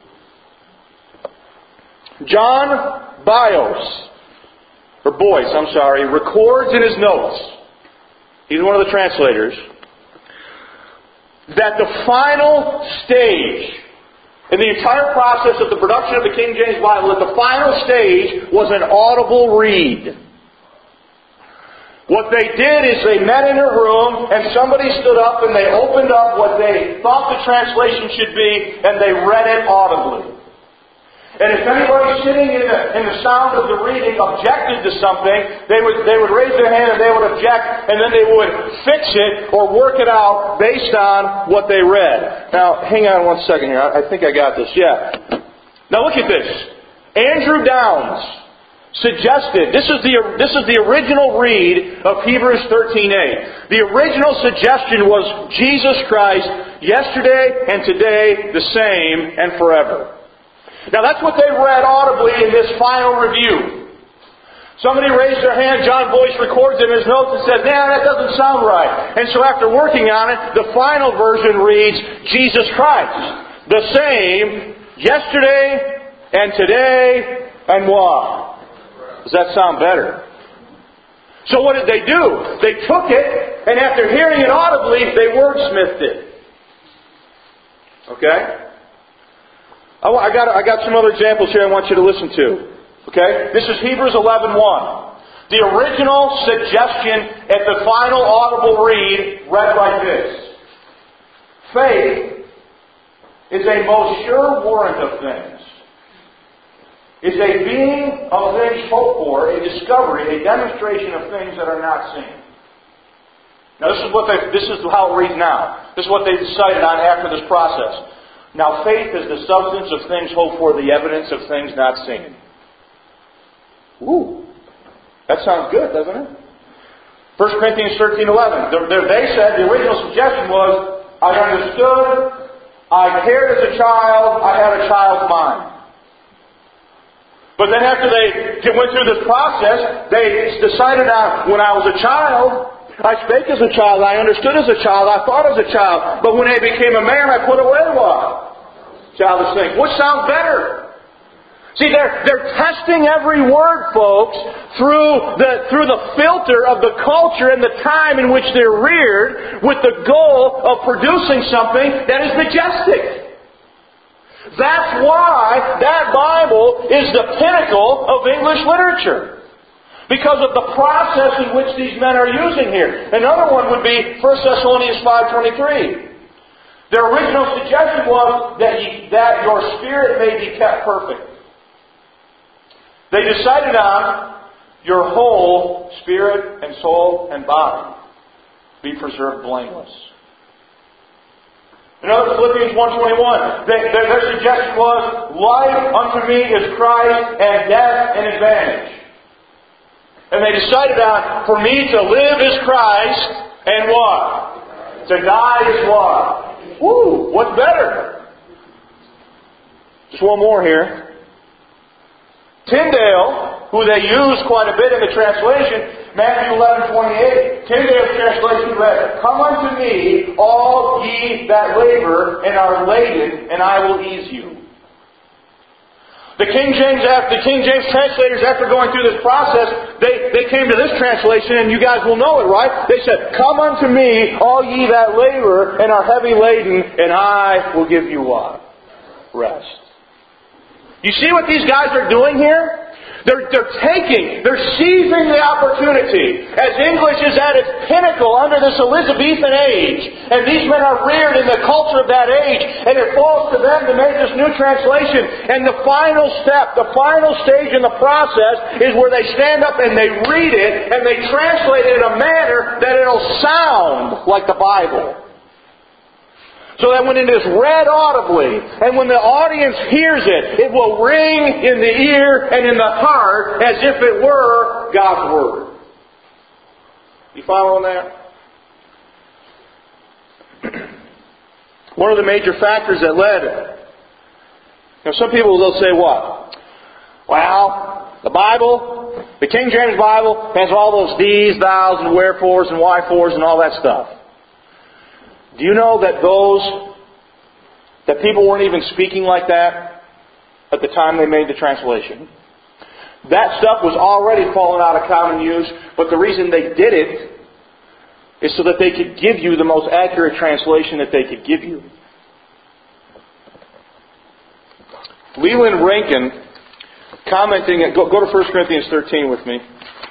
John Bios, or Boyce, I'm sorry, records in his notes, he's one of the translators, that the final stage in the entire process of the production of the King James Bible, that the final stage was an audible read. What they did is they met in a room and somebody stood up and they opened up what they thought the translation should be and they read it audibly. And if anybody sitting in the, in the sound of the reading objected to something, they would, they would raise their hand and they would object, and then they would fix it or work it out based on what they read. Now, hang on one second here. I think I got this. Yeah. Now look at this. Andrew Downs suggested, this is the, this is the original read of Hebrews thirteen eight. The original suggestion was Jesus Christ, yesterday and today the same and forever. Now that's what they read audibly in this final review. Somebody raised their hand, John Boyce records in his notes and said, nah, that doesn't sound right. And so after working on it, the final version reads, Jesus Christ, the same, yesterday and today and what? Does that sound better? So what did they do? They took it, and after hearing it audibly, they wordsmithed it. Okay? I got, I got some other examples here I want you to listen to. Okay? This is Hebrews eleven one. The original suggestion at the final audible read read like this. Faith is a most sure warrant of things. It's a being of things hoped for, a discovery, a demonstration of things that are not seen. Now this is what they, this is how it reads now. This is what they decided on after this process. Now faith is the substance of things hoped for, the evidence of things not seen. Ooh, that sounds good, doesn't it? First Corinthians thirteen eleven. They said the original suggestion was, I understood, I cared as a child, I had a child's mind. But then after they went through this process, they decided on, when I was a child, I spake as a child, I understood as a child, I thought as a child. But when I became a man, I put away what? Childish things. Which sounds better? See, they're, they're testing every word, folks, through the, through the filter of the culture and the time in which they're reared, with the goal of producing something that is majestic. That's why that Bible is the pinnacle of English literature. Because of the process in which these men are using here. Another one would be First Thessalonians five twenty-three. Their original suggestion was that, ye, that your spirit may be kept perfect. They decided on your whole spirit and soul and body be preserved blameless. Another Philippians one twenty-one. They, their, their suggestion was, life unto me is Christ and death an advantage. And they decided on, for me to live is Christ and what? To die is what? Woo! What's better? Just one more here. Tyndale, who they use quite a bit in the translation, Matthew eleven twenty-eight, Tyndale's translation read, come unto me, all ye that labor and are laden, and I will ease you. The King James, the King James translators, after going through this process, they, they came to this translation, and you guys will know it, right? They said, come unto me, all ye that labor and are heavy laden, and I will give you what? Rest. You see what these guys are doing here? They're, they're taking, they're seizing the opportunity. As English is at its pinnacle under this Elizabethan age, and these men are reared in the culture of that age, and it falls to them to make this new translation. And the final step, the final stage in the process is where they stand up and they read it, and they translate it in a manner that it'll sound like the Bible. So that when it is read audibly, and when the audience hears it, it will ring in the ear and in the heart as if it were God's Word. You following that? One of the major factors that led it. You know, some people will say what? Well, the Bible, the King James Bible, has all those these, thous, and wherefores, and whyfores, and all that stuff. Do you know that those, that people weren't even speaking like that at the time they made the translation? That stuff was already fallen out of common use, but the reason they did it is so that they could give you the most accurate translation that they could give you. Leland Rankin, commenting, go, go to First Corinthians thirteen with me.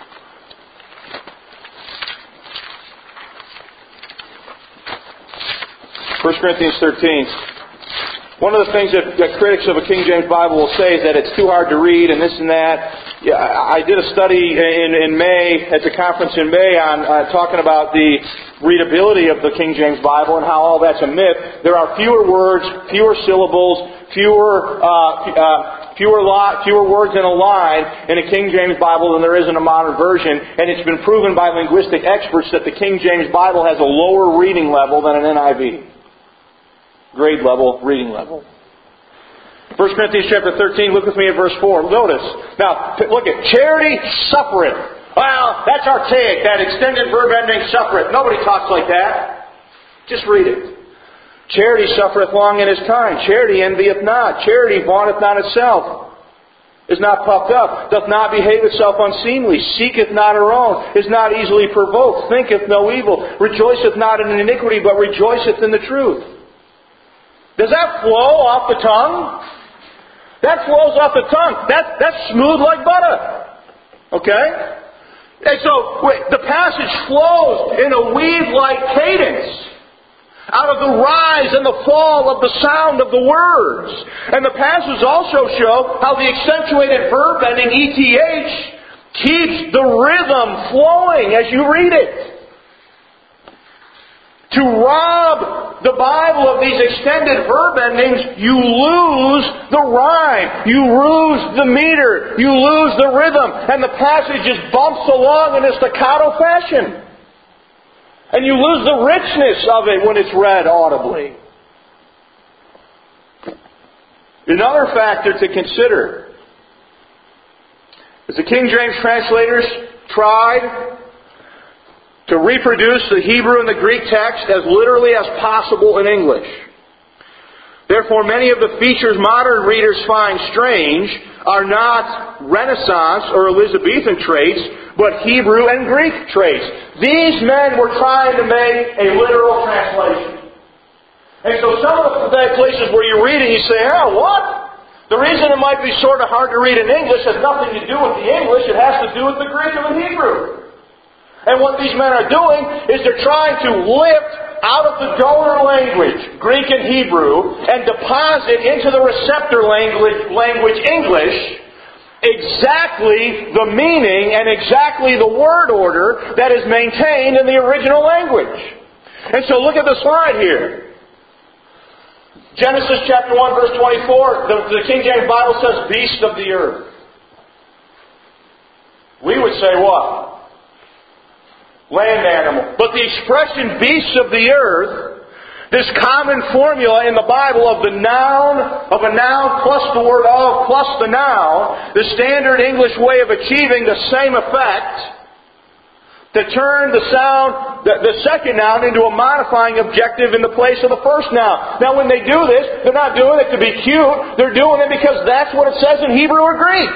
First Corinthians thirteen. One of the things that, that critics of a King James Bible will say is that it's too hard to read and this and that. Yeah, I did a study in, in May, at the conference in May, on uh, talking about the readability of the King James Bible and how all that's a myth. There are fewer words, fewer syllables, fewer uh, uh, fewer lot, fewer words in a line in a King James Bible than there is in a modern version. And it's been proven by linguistic experts that the King James Bible has a lower reading level than an N I V. Grade level, reading level. First Corinthians chapter thirteen, look with me at verse four. Notice. Now, look at charity suffereth. Well, that's archaic, that extended verb ending suffereth. Nobody talks like that. Just read it. Charity suffereth long and is kind. Charity envieth not. Charity vaunteth not itself. is not puffed up, doth not behave itself unseemly, seeketh not her own, is not easily provoked, thinketh no evil, rejoiceth not in iniquity, but rejoiceth in the truth. Does that flow off the tongue? That flows off the tongue. That, that's smooth like butter. Okay? And so wait, the passage flows in a weave-like cadence out of the rise and the fall of the sound of the words. And the passages also show how the accentuated verb ending E T H keeps the rhythm flowing as you read it. To rob the Bible of these extended verb endings, you lose the rhyme, you lose the meter, you lose the rhythm, and the passage just bumps along in a staccato fashion. And you lose the richness of it when it's read audibly. Another factor to consider is the King James translators tried to reproduce the Hebrew and the Greek text as literally as possible in English. Therefore, many of the features modern readers find strange are not Renaissance or Elizabethan traits, but Hebrew and Greek traits. These men were trying to make a literal translation. And so some of the places where you read it, you say, oh, what? The reason it might be sort of hard to read in English has nothing to do with the English. It has to do with the Greek and the Hebrew. And what these men are doing is they're trying to lift out of the donor language, Greek and Hebrew, and deposit into the receptor language, language English, exactly the meaning and exactly the word order that is maintained in the original language. And so look at the slide here. Genesis chapter one, verse twenty-four, the, the King James Bible says, beast of the earth. We would say what? Land animal. But the expression beasts of the earth, this common formula in the Bible of the noun, of a noun plus the word of plus the noun, the standard English way of achieving the same effect, to turn the sound, the, the second noun into a modifying objective in the place of the first noun. Now when they do this, they're not doing it to be cute, they're doing it because that's what it says in Hebrew or Greek.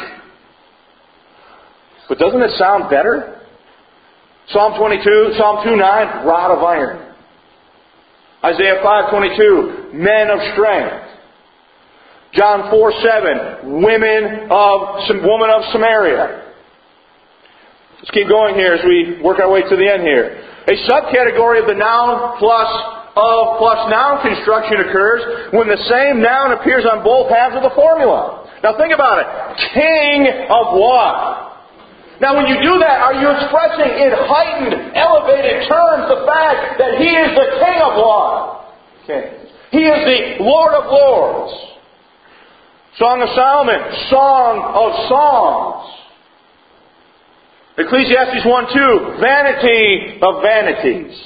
But doesn't it sound better? Psalm twenty-two, Psalm two nine, rod of iron. Isaiah five twenty-two, men of strength. John four seven, women of woman of Samaria. Let's keep going here as we work our way to the end here. A subcategory of the noun plus of plus noun construction occurs when the same noun appears on both halves of the formula. Now think about it. King of what? Now when you do that, are you expressing in heightened, elevated terms the fact that He is the King of what? Kings. He is the Lord of Lords. Song of Solomon, Song of Songs. Ecclesiastes one two, vanity of vanities.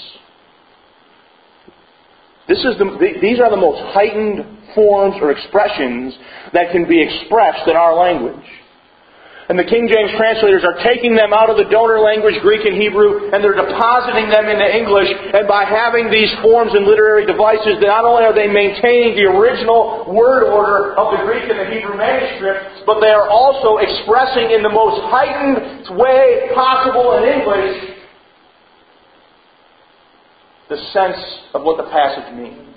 This is the, these are the most heightened forms or expressions that can be expressed in our language. And the King James translators are taking them out of the donor language, Greek and Hebrew, and they're depositing them into English. And by having these forms and literary devices, not only are they maintaining the original word order of the Greek and the Hebrew manuscript, but they are also expressing in the most heightened way possible in English the sense of what the passage means.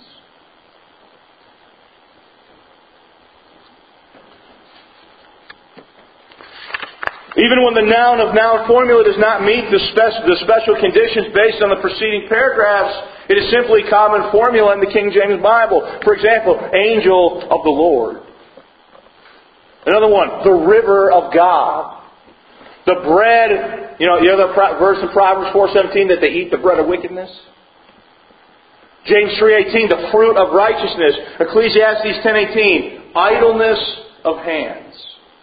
Even when the noun of noun formula does not meet the, spe- the special conditions based on the preceding paragraphs, it is simply common formula in the King James Bible. For example, angel of the Lord. Another one, the river of God. The bread, you know, you know the verse in Proverbs four seventeen that they eat the bread of wickedness? James three eighteen, the fruit of righteousness. Ecclesiastes ten eighteen, idleness of hands.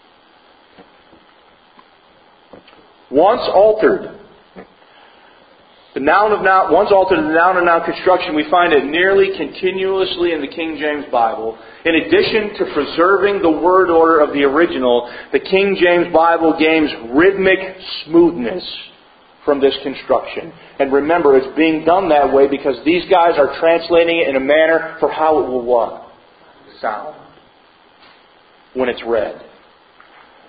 Once altered, the noun of noun, once altered the noun of noun construction, we find it nearly continuously in the King James Bible. In addition to preserving the word order of the original, the King James Bible gains rhythmic smoothness from this construction. And remember, it's being done that way because these guys are translating it in a manner for how it will what? Sound when it's read.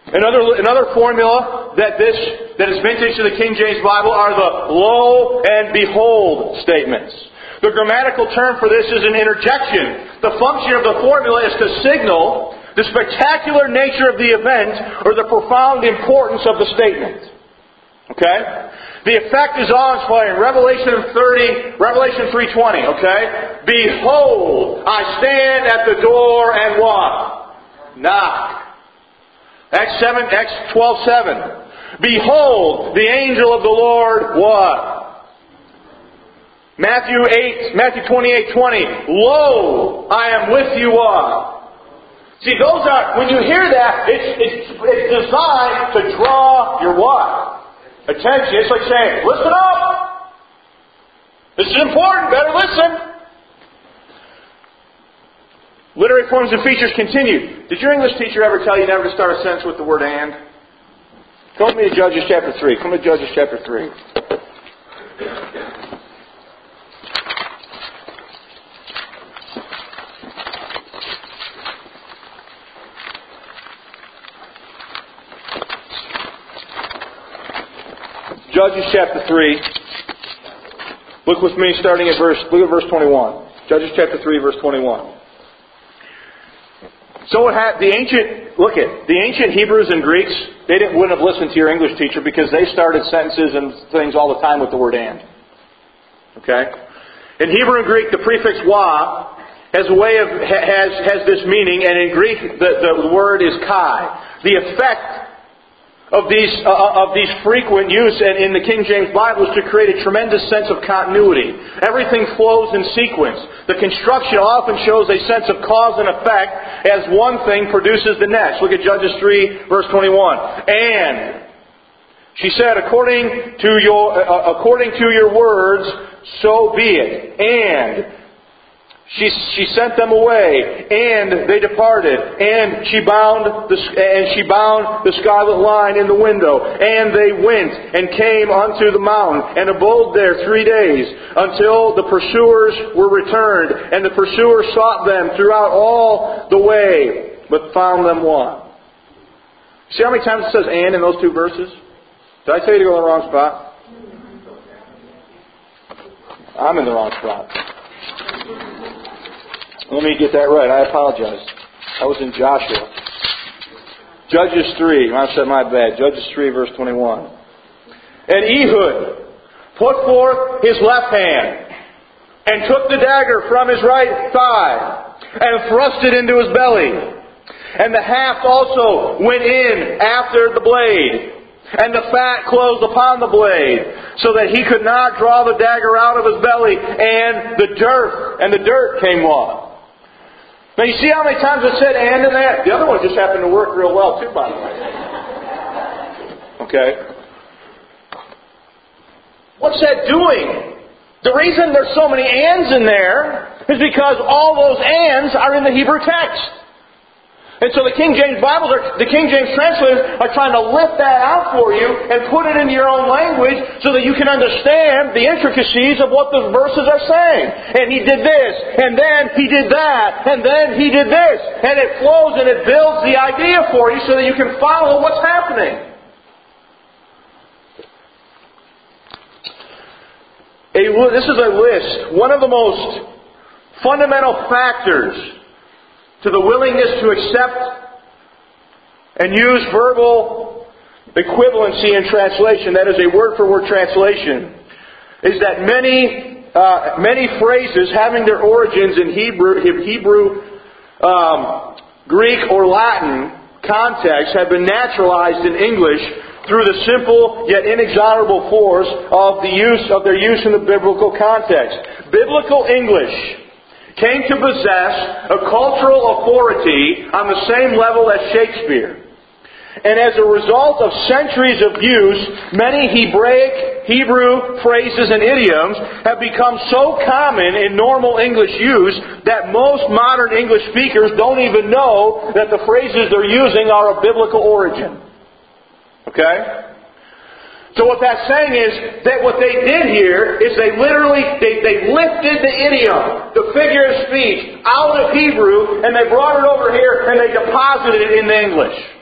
Another, another formula that this that is vintage to the King James Bible are the lo and behold statements. The grammatical term for this is an interjection. The function of the formula is to signal the spectacular nature of the event or the profound importance of the statement. Okay? The effect is awe-inspiring. Revelation thirty, Revelation three twenty, okay? Behold, I stand at the door and what? Knock. Acts seven, Acts twelve seven. Behold, the angel of the Lord what? Matthew eight, Matthew twenty-eight twenty. Lo, I am with you what? See, those are, when you hear that, it's, it's, it's designed to draw your what? Attention. It's like saying, listen up! This is important, better listen! Literary forms and features continue. Did your English teacher ever tell you never to start a sentence with the word and? Come with me to Judges chapter three. Come to Judges chapter three. Judges chapter three. Look with me starting at verse, look at verse twenty-one. Judges chapter three, verse twenty-one. So it had the ancient, look at, the ancient Hebrews and Greeks, they didn't, wouldn't have listened to your English teacher because they started sentences and things all the time with the word and. Okay? In Hebrew and Greek, the prefix wa has a way of, has, has this meaning, and in Greek, the, the word is kai. The effect of these, uh, of these frequent use in the King James Bible is to create a tremendous sense of continuity. Everything flows in sequence. The construction often shows a sense of cause and effect as one thing produces the next. Look at Judges three, verse twenty-one. And she said, according to your, uh, according to your words, so be it. And She, she sent them away, and they departed, and she bound the and she bound the scarlet line in the window, and they went and came unto the mountain, and abode there three days, until the pursuers were returned, and the pursuers sought them throughout all the way, but found them what? See how many times it says "and" in those two verses? Did I tell you to go in the wrong spot? I'm in the wrong spot. Let me get that right. I apologize. I was in Joshua. Judges three. I said my bad. Judges three, verse twenty-one. And Ehud put forth his left hand and took the dagger from his right thigh and thrust it into his belly. And the haft also went in after the blade. And the fat closed upon the blade, so that he could not draw the dagger out of his belly. And the dirt, and the dirt came off. Now you see how many times it said "and" in that? The other one just happened to work real well too, by the way. Okay. What's that doing? The reason there's so many "ands" in there is because all those "ands" are in the Hebrew text. And so the King James Bibles, are, the King James translators are trying to lift that out for you and put it into your own language so that you can understand the intricacies of what the verses are saying. And he did this, and then he did that, and then he did this. And it flows and it builds the idea for you so that you can follow what's happening. A, this is a list. One of the most fundamental factors to the willingness to accept and use verbal equivalency in translation, that is a word-for-word translation, is that many uh, many phrases having their origins in Hebrew, Hebrew, um, Greek, or Latin context have been naturalized in English through the simple yet inexorable force of the use of their use in the biblical context. Biblical English came to possess a cultural authority on the same level as Shakespeare. And as a result of centuries of use, many Hebraic, Hebrew phrases and idioms have become so common in normal English use that most modern English speakers don't even know that the phrases they're using are of biblical origin. Okay? So what that's saying is that what they did here is they literally, they, they lifted the idiom, the figure of speech, out of Hebrew, and they brought it over here and they deposited it in English.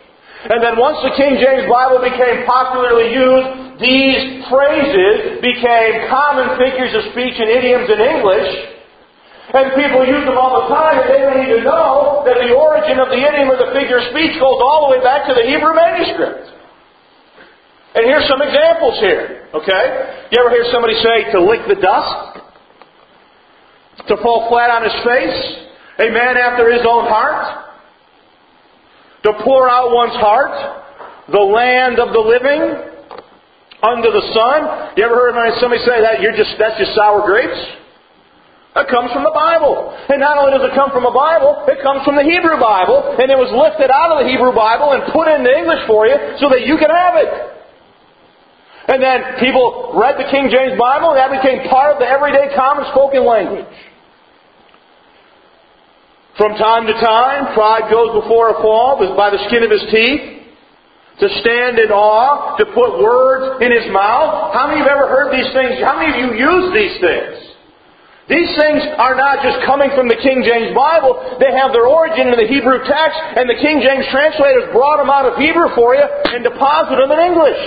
And then once the King James Bible became popularly used, these phrases became common figures of speech and idioms in English. And people use them all the time, and they don't need to know that the origin of the idiom or the figure of speech goes all the way back to the Hebrew manuscript. And here's some examples here, okay? You ever hear somebody say, to lick the dust? To fall flat on his face? A man after his own heart? To pour out one's heart? The land of the living? Under the sun? You ever heard somebody say that? You're just that's just sour grapes? That comes from the Bible. And not only does it come from the Bible, it comes from the Hebrew Bible. And it was lifted out of the Hebrew Bible and put into English for you so that you can have it. And then people read the King James Bible, and that became part of the everyday common spoken language. From time to time, pride goes before a fall by the skin of his teeth. To stand in awe, to put words in his mouth. How many of you have ever heard these things? How many of you use these things? These things are not just coming from the King James Bible. They have their origin in the Hebrew text, and the King James translators brought them out of Hebrew for you and deposited them in English.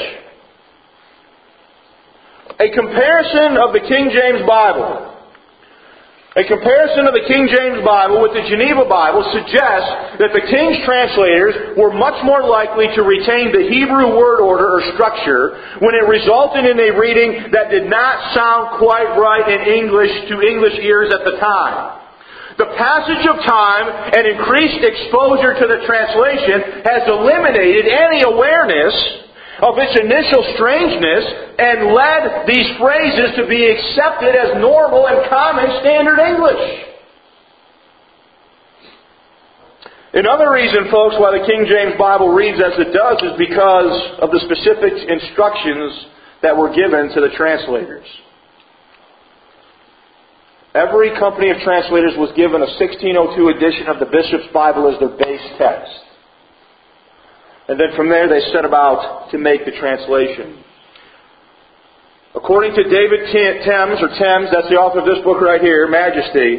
A comparison of the King James Bible. A comparison of the King James Bible with the Geneva Bible suggests that the King's translators were much more likely to retain the Hebrew word order or structure when it resulted in a reading that did not sound quite right in English to English ears at the time. The passage of time and increased exposure to the translation has eliminated any awareness of its initial strangeness and led these phrases to be accepted as normal and common standard English. Another reason, folks, why the King James Bible reads as it does is because of the specific instructions that were given to the translators. Every company of translators was given a sixteen oh two edition of the Bishop's Bible as their base text. And then from there they set about to make the translation. According to David Thames, or Thames, that's the author of this book right here, Majesty,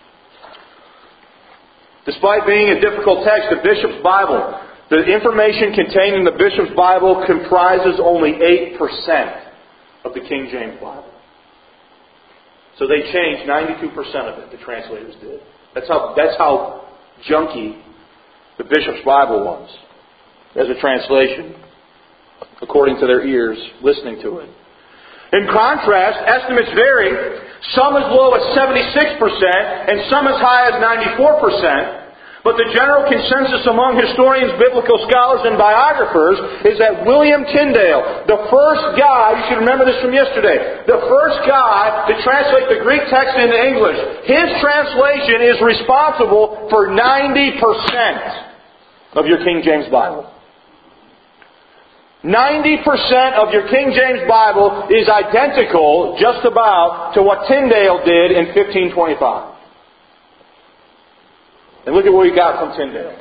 despite being a difficult text, the Bishop's Bible, the information contained in the Bishop's Bible comprises only eight percent of the King James Bible. So they changed ninety-two percent of it, the translators did. That's how, that's how junky the Bishop's Bible was as a translation, according to their ears listening to it. In contrast, estimates vary, some as low as seventy-six percent and some as high as ninety-four percent. But the general consensus among historians, biblical scholars, and biographers is that William Tyndale, the first guy, you should remember this from yesterday, the first guy to translate the Greek text into English, his translation is responsible for ninety percent of your King James Bible. ninety percent of your King James Bible is identical, just about, to what Tyndale did in fifteen twenty-five. And look at what we got from Tyndale.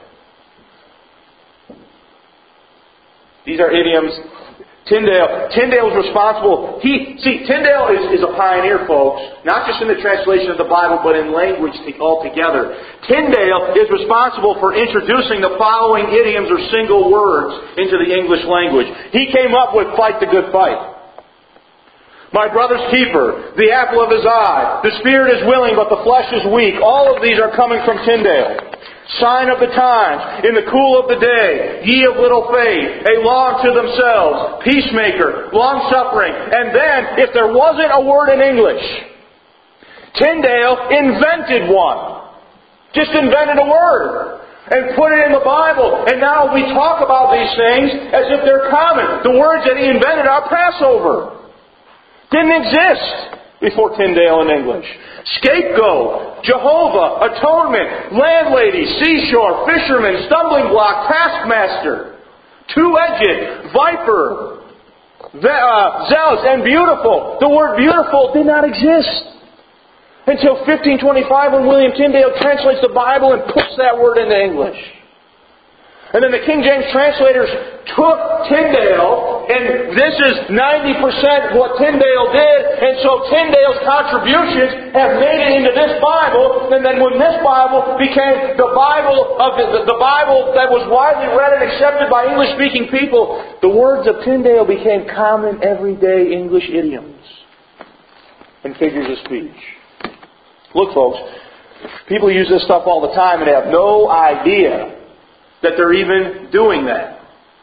These are idioms. Tyndale, Tyndale was responsible. He, see, Tyndale is, is a pioneer, folks, not just in the translation of the Bible, but in language altogether. Tyndale is responsible for introducing the following idioms or single words into the English language. He came up with "fight the good fight." "My brother's keeper," "the apple of his eye," "the spirit is willing but the flesh is weak." All of these are coming from Tyndale. "Sign of the times," "in the cool of the day," "ye of little faith," "a law unto themselves," "peacemaker," "long-suffering." And then, if there wasn't a word in English, Tyndale invented one. Just invented a word and put it in the Bible. And now we talk about these things as if they're common. The words that he invented are Passover. Didn't exist before Tyndale in English. Scapegoat, Jehovah, atonement, landlady, seashore, fisherman, stumbling block, taskmaster, two-edged, viper, uh, zealous, and beautiful. The word beautiful did not exist until fifteen twenty-five when William Tyndale translates the Bible and puts that word into English. And then the King James translators took Tyndale and this is ninety percent what Tyndale did, and so Tyndale's contributions have made it into this Bible, and then when this Bible became the Bible of the, the Bible that was widely read and accepted by English-speaking people, the words of Tyndale became common, everyday English idioms and figures of speech. Look, folks, people use this stuff all the time and have no idea that they're even doing that.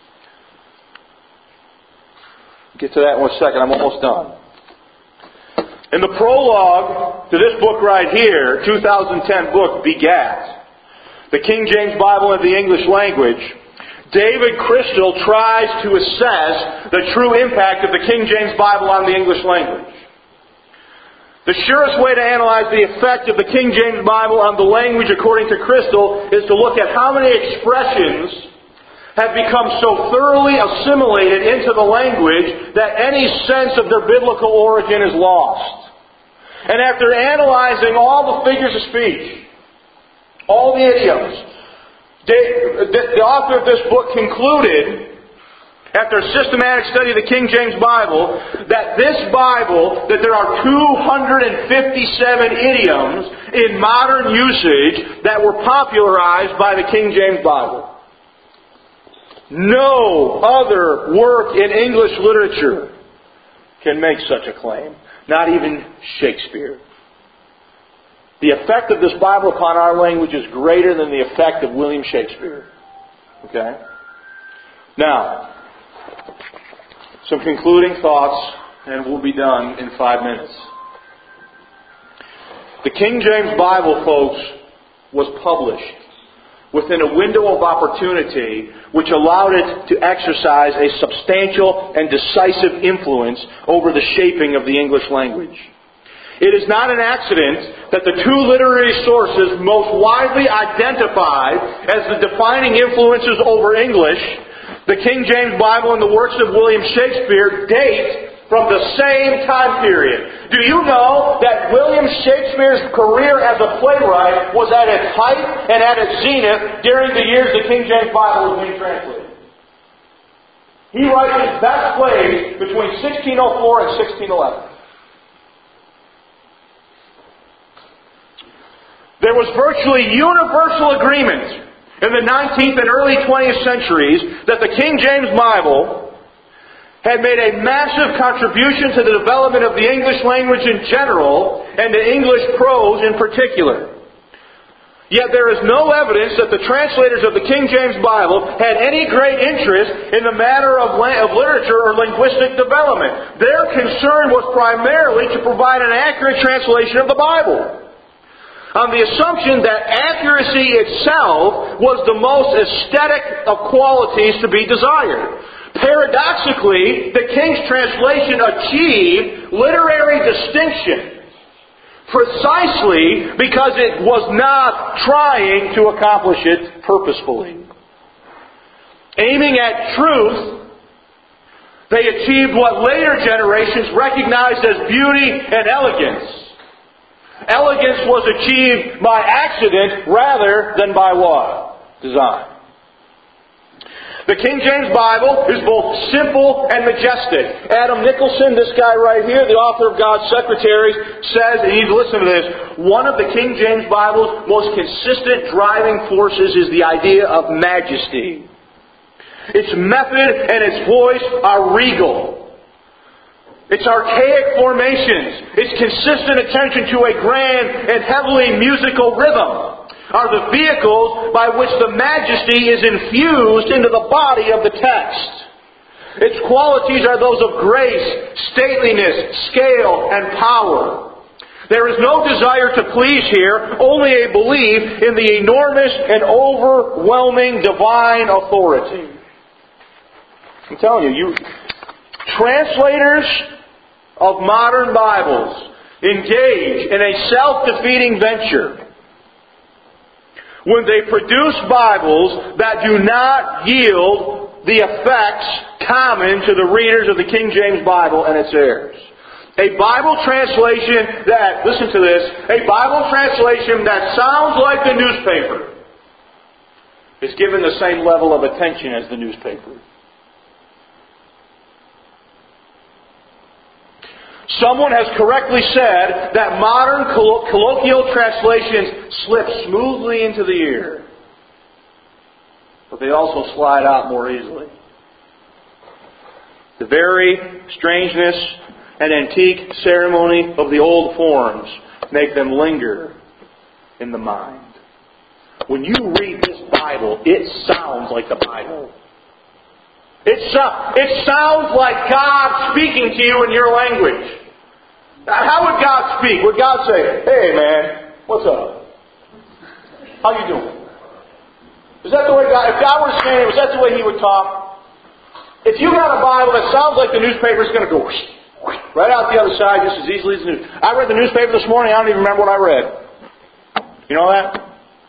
Get to that in one second. I'm almost done. In the prologue to this book right here, two thousand ten book, Begat, the King James Bible in the English language, David Crystal tries to assess the true impact of the King James Bible on the English language. The surest way to analyze the effect of the King James Bible on the language, according to Crystal, is to look at how many expressions have become so thoroughly assimilated into the language that any sense of their biblical origin is lost. And after analyzing all the figures of speech, all the idioms, the author of this book concluded, after a systematic study of the King James Bible, that this Bible, that there are two hundred fifty-seven idioms in modern usage that were popularized by the King James Bible. No other work in English literature can make such a claim. Not even Shakespeare. The effect of this Bible upon our language is greater than the effect of William Shakespeare. Okay? Now, some concluding thoughts, and we'll be done in five minutes. The King James Bible, folks, was published within a window of opportunity which allowed it to exercise a substantial and decisive influence over the shaping of the English language. It is not an accident that the two literary sources most widely identified as the defining influences over English, the King James Bible and the works of William Shakespeare, date from the same time period. Do you know that William Shakespeare's career as a playwright was at its height and at its zenith during the years the King James Bible was being translated? He writes his best plays between sixteen oh four and sixteen eleven. There was virtually universal agreement in the nineteenth and early twentieth centuries that the King James Bible had made a massive contribution to the development of the English language in general and to English prose in particular. Yet there is no evidence that the translators of the King James Bible had any great interest in the matter of, la- of literature or linguistic development. Their concern was primarily to provide an accurate translation of the Bible, on the assumption that accuracy itself was the most aesthetic of qualities to be desired. Paradoxically, the King's translation achieved literary distinction precisely because it was not trying to accomplish it purposefully. Aiming at truth, they achieved what later generations recognized as beauty and elegance. Elegance was achieved by accident rather than by what? Design. The King James Bible is both simple and majestic. Adam Nicholson, this guy right here, the author of God's Secretaries, says, and you listen to this, one of the King James Bible's most consistent driving forces is the idea of majesty. Its method and its voice are regal. Its archaic formations, its consistent attention to a grand and heavily musical rhythm are the vehicles by which the majesty is infused into the body of the text. Its qualities are those of grace, stateliness, scale, and power. There is no desire to please here, only a belief in the enormous and overwhelming divine authority. I'm telling you, you translators of modern Bibles engage in a self-defeating venture when they produce Bibles that do not yield the effects common to the readers of the King James Bible and its heirs. A Bible translation that, listen to this, a Bible translation that sounds like the newspaper is given the same level of attention as the newspaper. Someone has correctly said that modern collo- colloquial translations slip smoothly into the ear, but they also slide out more easily. The very strangeness and antique ceremony of the old forms make them linger in the mind. When you read this Bible, it sounds like the Bible. It, so- it sounds like God speaking to you in your language. How would God speak? Would God say, "Hey man, what's up? How you doing?" Is that the way God, if God were saying it, was that the way He would talk? If you got a Bible that sounds like the newspaper, it's going to go whoosh, whoosh, right out the other side just as easily as the news. I read the newspaper this morning, I don't even remember what I read. You know that?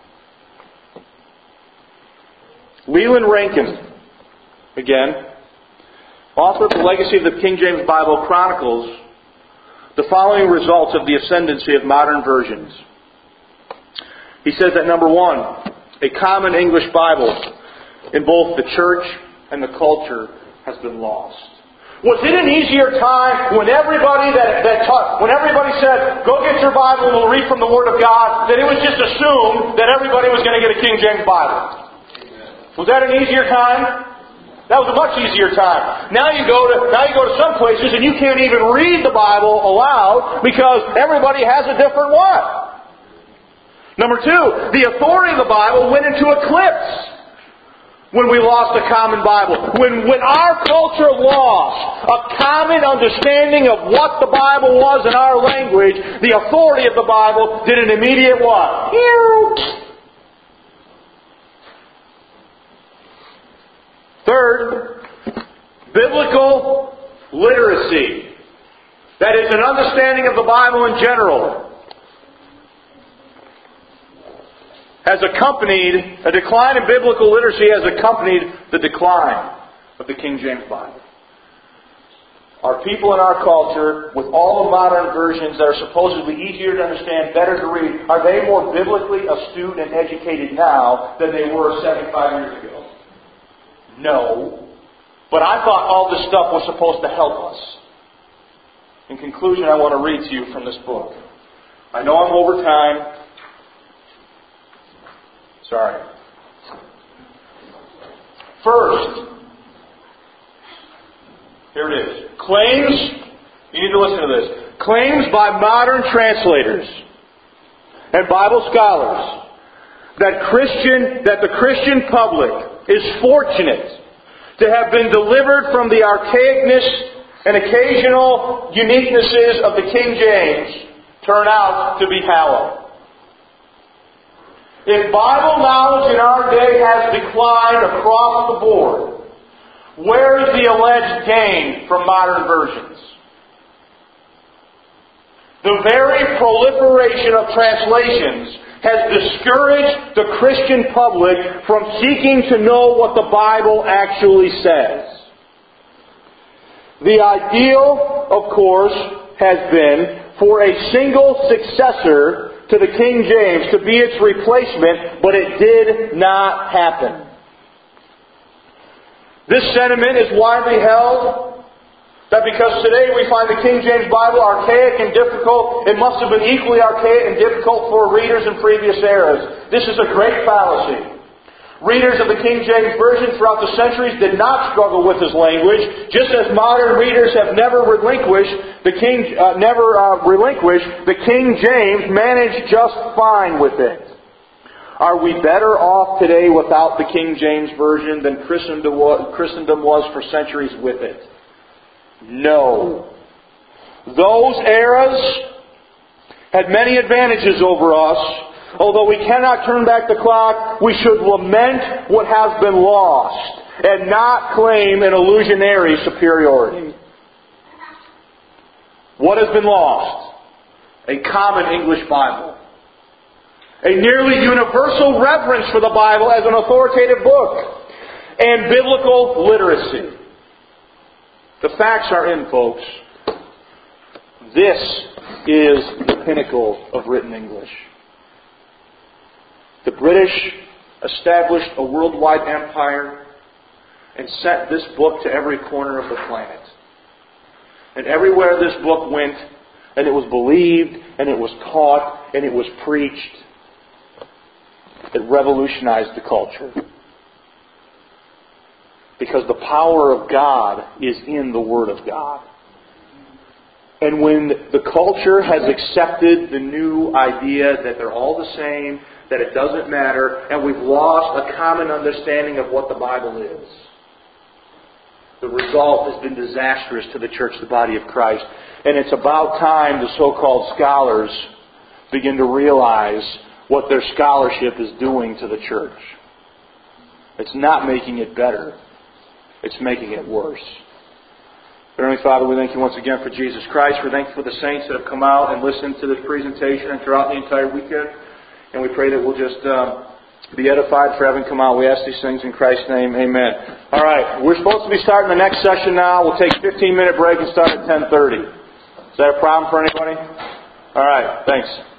Leland Rankin, again, author of the Legacy of the King James Bible, chronicles the following results of the ascendancy of modern versions. He says that number one, a common English Bible in both the church and the culture has been lost. Was it an easier time when everybody that, that taught, when everybody said, "Go get your Bible and we'll read from the Word of God," that it was just assumed that everybody was going to get a King James Bible? Was that an easier time? That was a much easier time. Now you go to now you go to some places and you can't even read the Bible aloud because everybody has a different one. Number two, the authority of the Bible went into eclipse when we lost a common Bible. When when our culture lost a common understanding of what the Bible was in our language, the authority of the Bible did an immediate what? Third, biblical literacy. That is, an understanding of the Bible in general has accompanied, a decline in biblical literacy has accompanied the decline of the King James Bible. Our people in our culture, with all the modern versions that are supposedly easier to understand, better to read, are they more biblically astute and educated now than they were seventy-five years ago? No. But I thought all this stuff was supposed to help us. In conclusion, I want to read to you from this book. I know I'm over time. Sorry. First, here it is. Claims, you need to listen to this. Claims by modern translators and Bible scholars that Christian, that the Christian public is fortunate to have been delivered from the archaicness and occasional uniquenesses of the King James turn out to be hollow. If Bible knowledge in our day has declined across the board, where is the alleged gain from modern versions? The very proliferation of translations has discouraged the Christian public from seeking to know what the Bible actually says. The ideal, of course, has been for a single successor to the King James to be its replacement, but it did not happen. This sentiment is widely held that because today we find the King James Bible archaic and difficult, it must have been equally archaic and difficult for readers in previous eras. This is a great fallacy. Readers of the King James Version throughout the centuries did not struggle with his language, just as modern readers have never relinquished the King, uh, never uh, relinquished the King James, managed just fine with it. Are we better off today without the King James Version than Christendom was for centuries with it? No. Those eras had many advantages over us. Although we cannot turn back the clock, we should lament what has been lost and not claim an illusionary superiority. What has been lost? A common English Bible. A nearly universal reverence for the Bible as an authoritative book. And biblical literacy. The facts are in, folks. This is the pinnacle of written English. The British established a worldwide empire and sent this book to every corner of the planet. And everywhere this book went, and it was believed, and it was taught, and it was preached, it revolutionized the culture. Because the power of God is in the Word of God. And when the culture has accepted the new idea that they're all the same, that it doesn't matter, and we've lost a common understanding of what the Bible is, the result has been disastrous to the church, the body of Christ. And it's about time the so-called scholars begin to realize what their scholarship is doing to the church. It's not making it better. It's making it worse. Heavenly Father, we thank You once again for Jesus Christ. We thank You for the saints that have come out and listened to this presentation and throughout the entire weekend. And we pray that we'll just um, be edified for having come out. We ask these things in Christ's name. Amen. All right. We're supposed to be starting the next session now. We'll take a fifteen minute break and start at ten thirty. Is that a problem for anybody? All right. Thanks.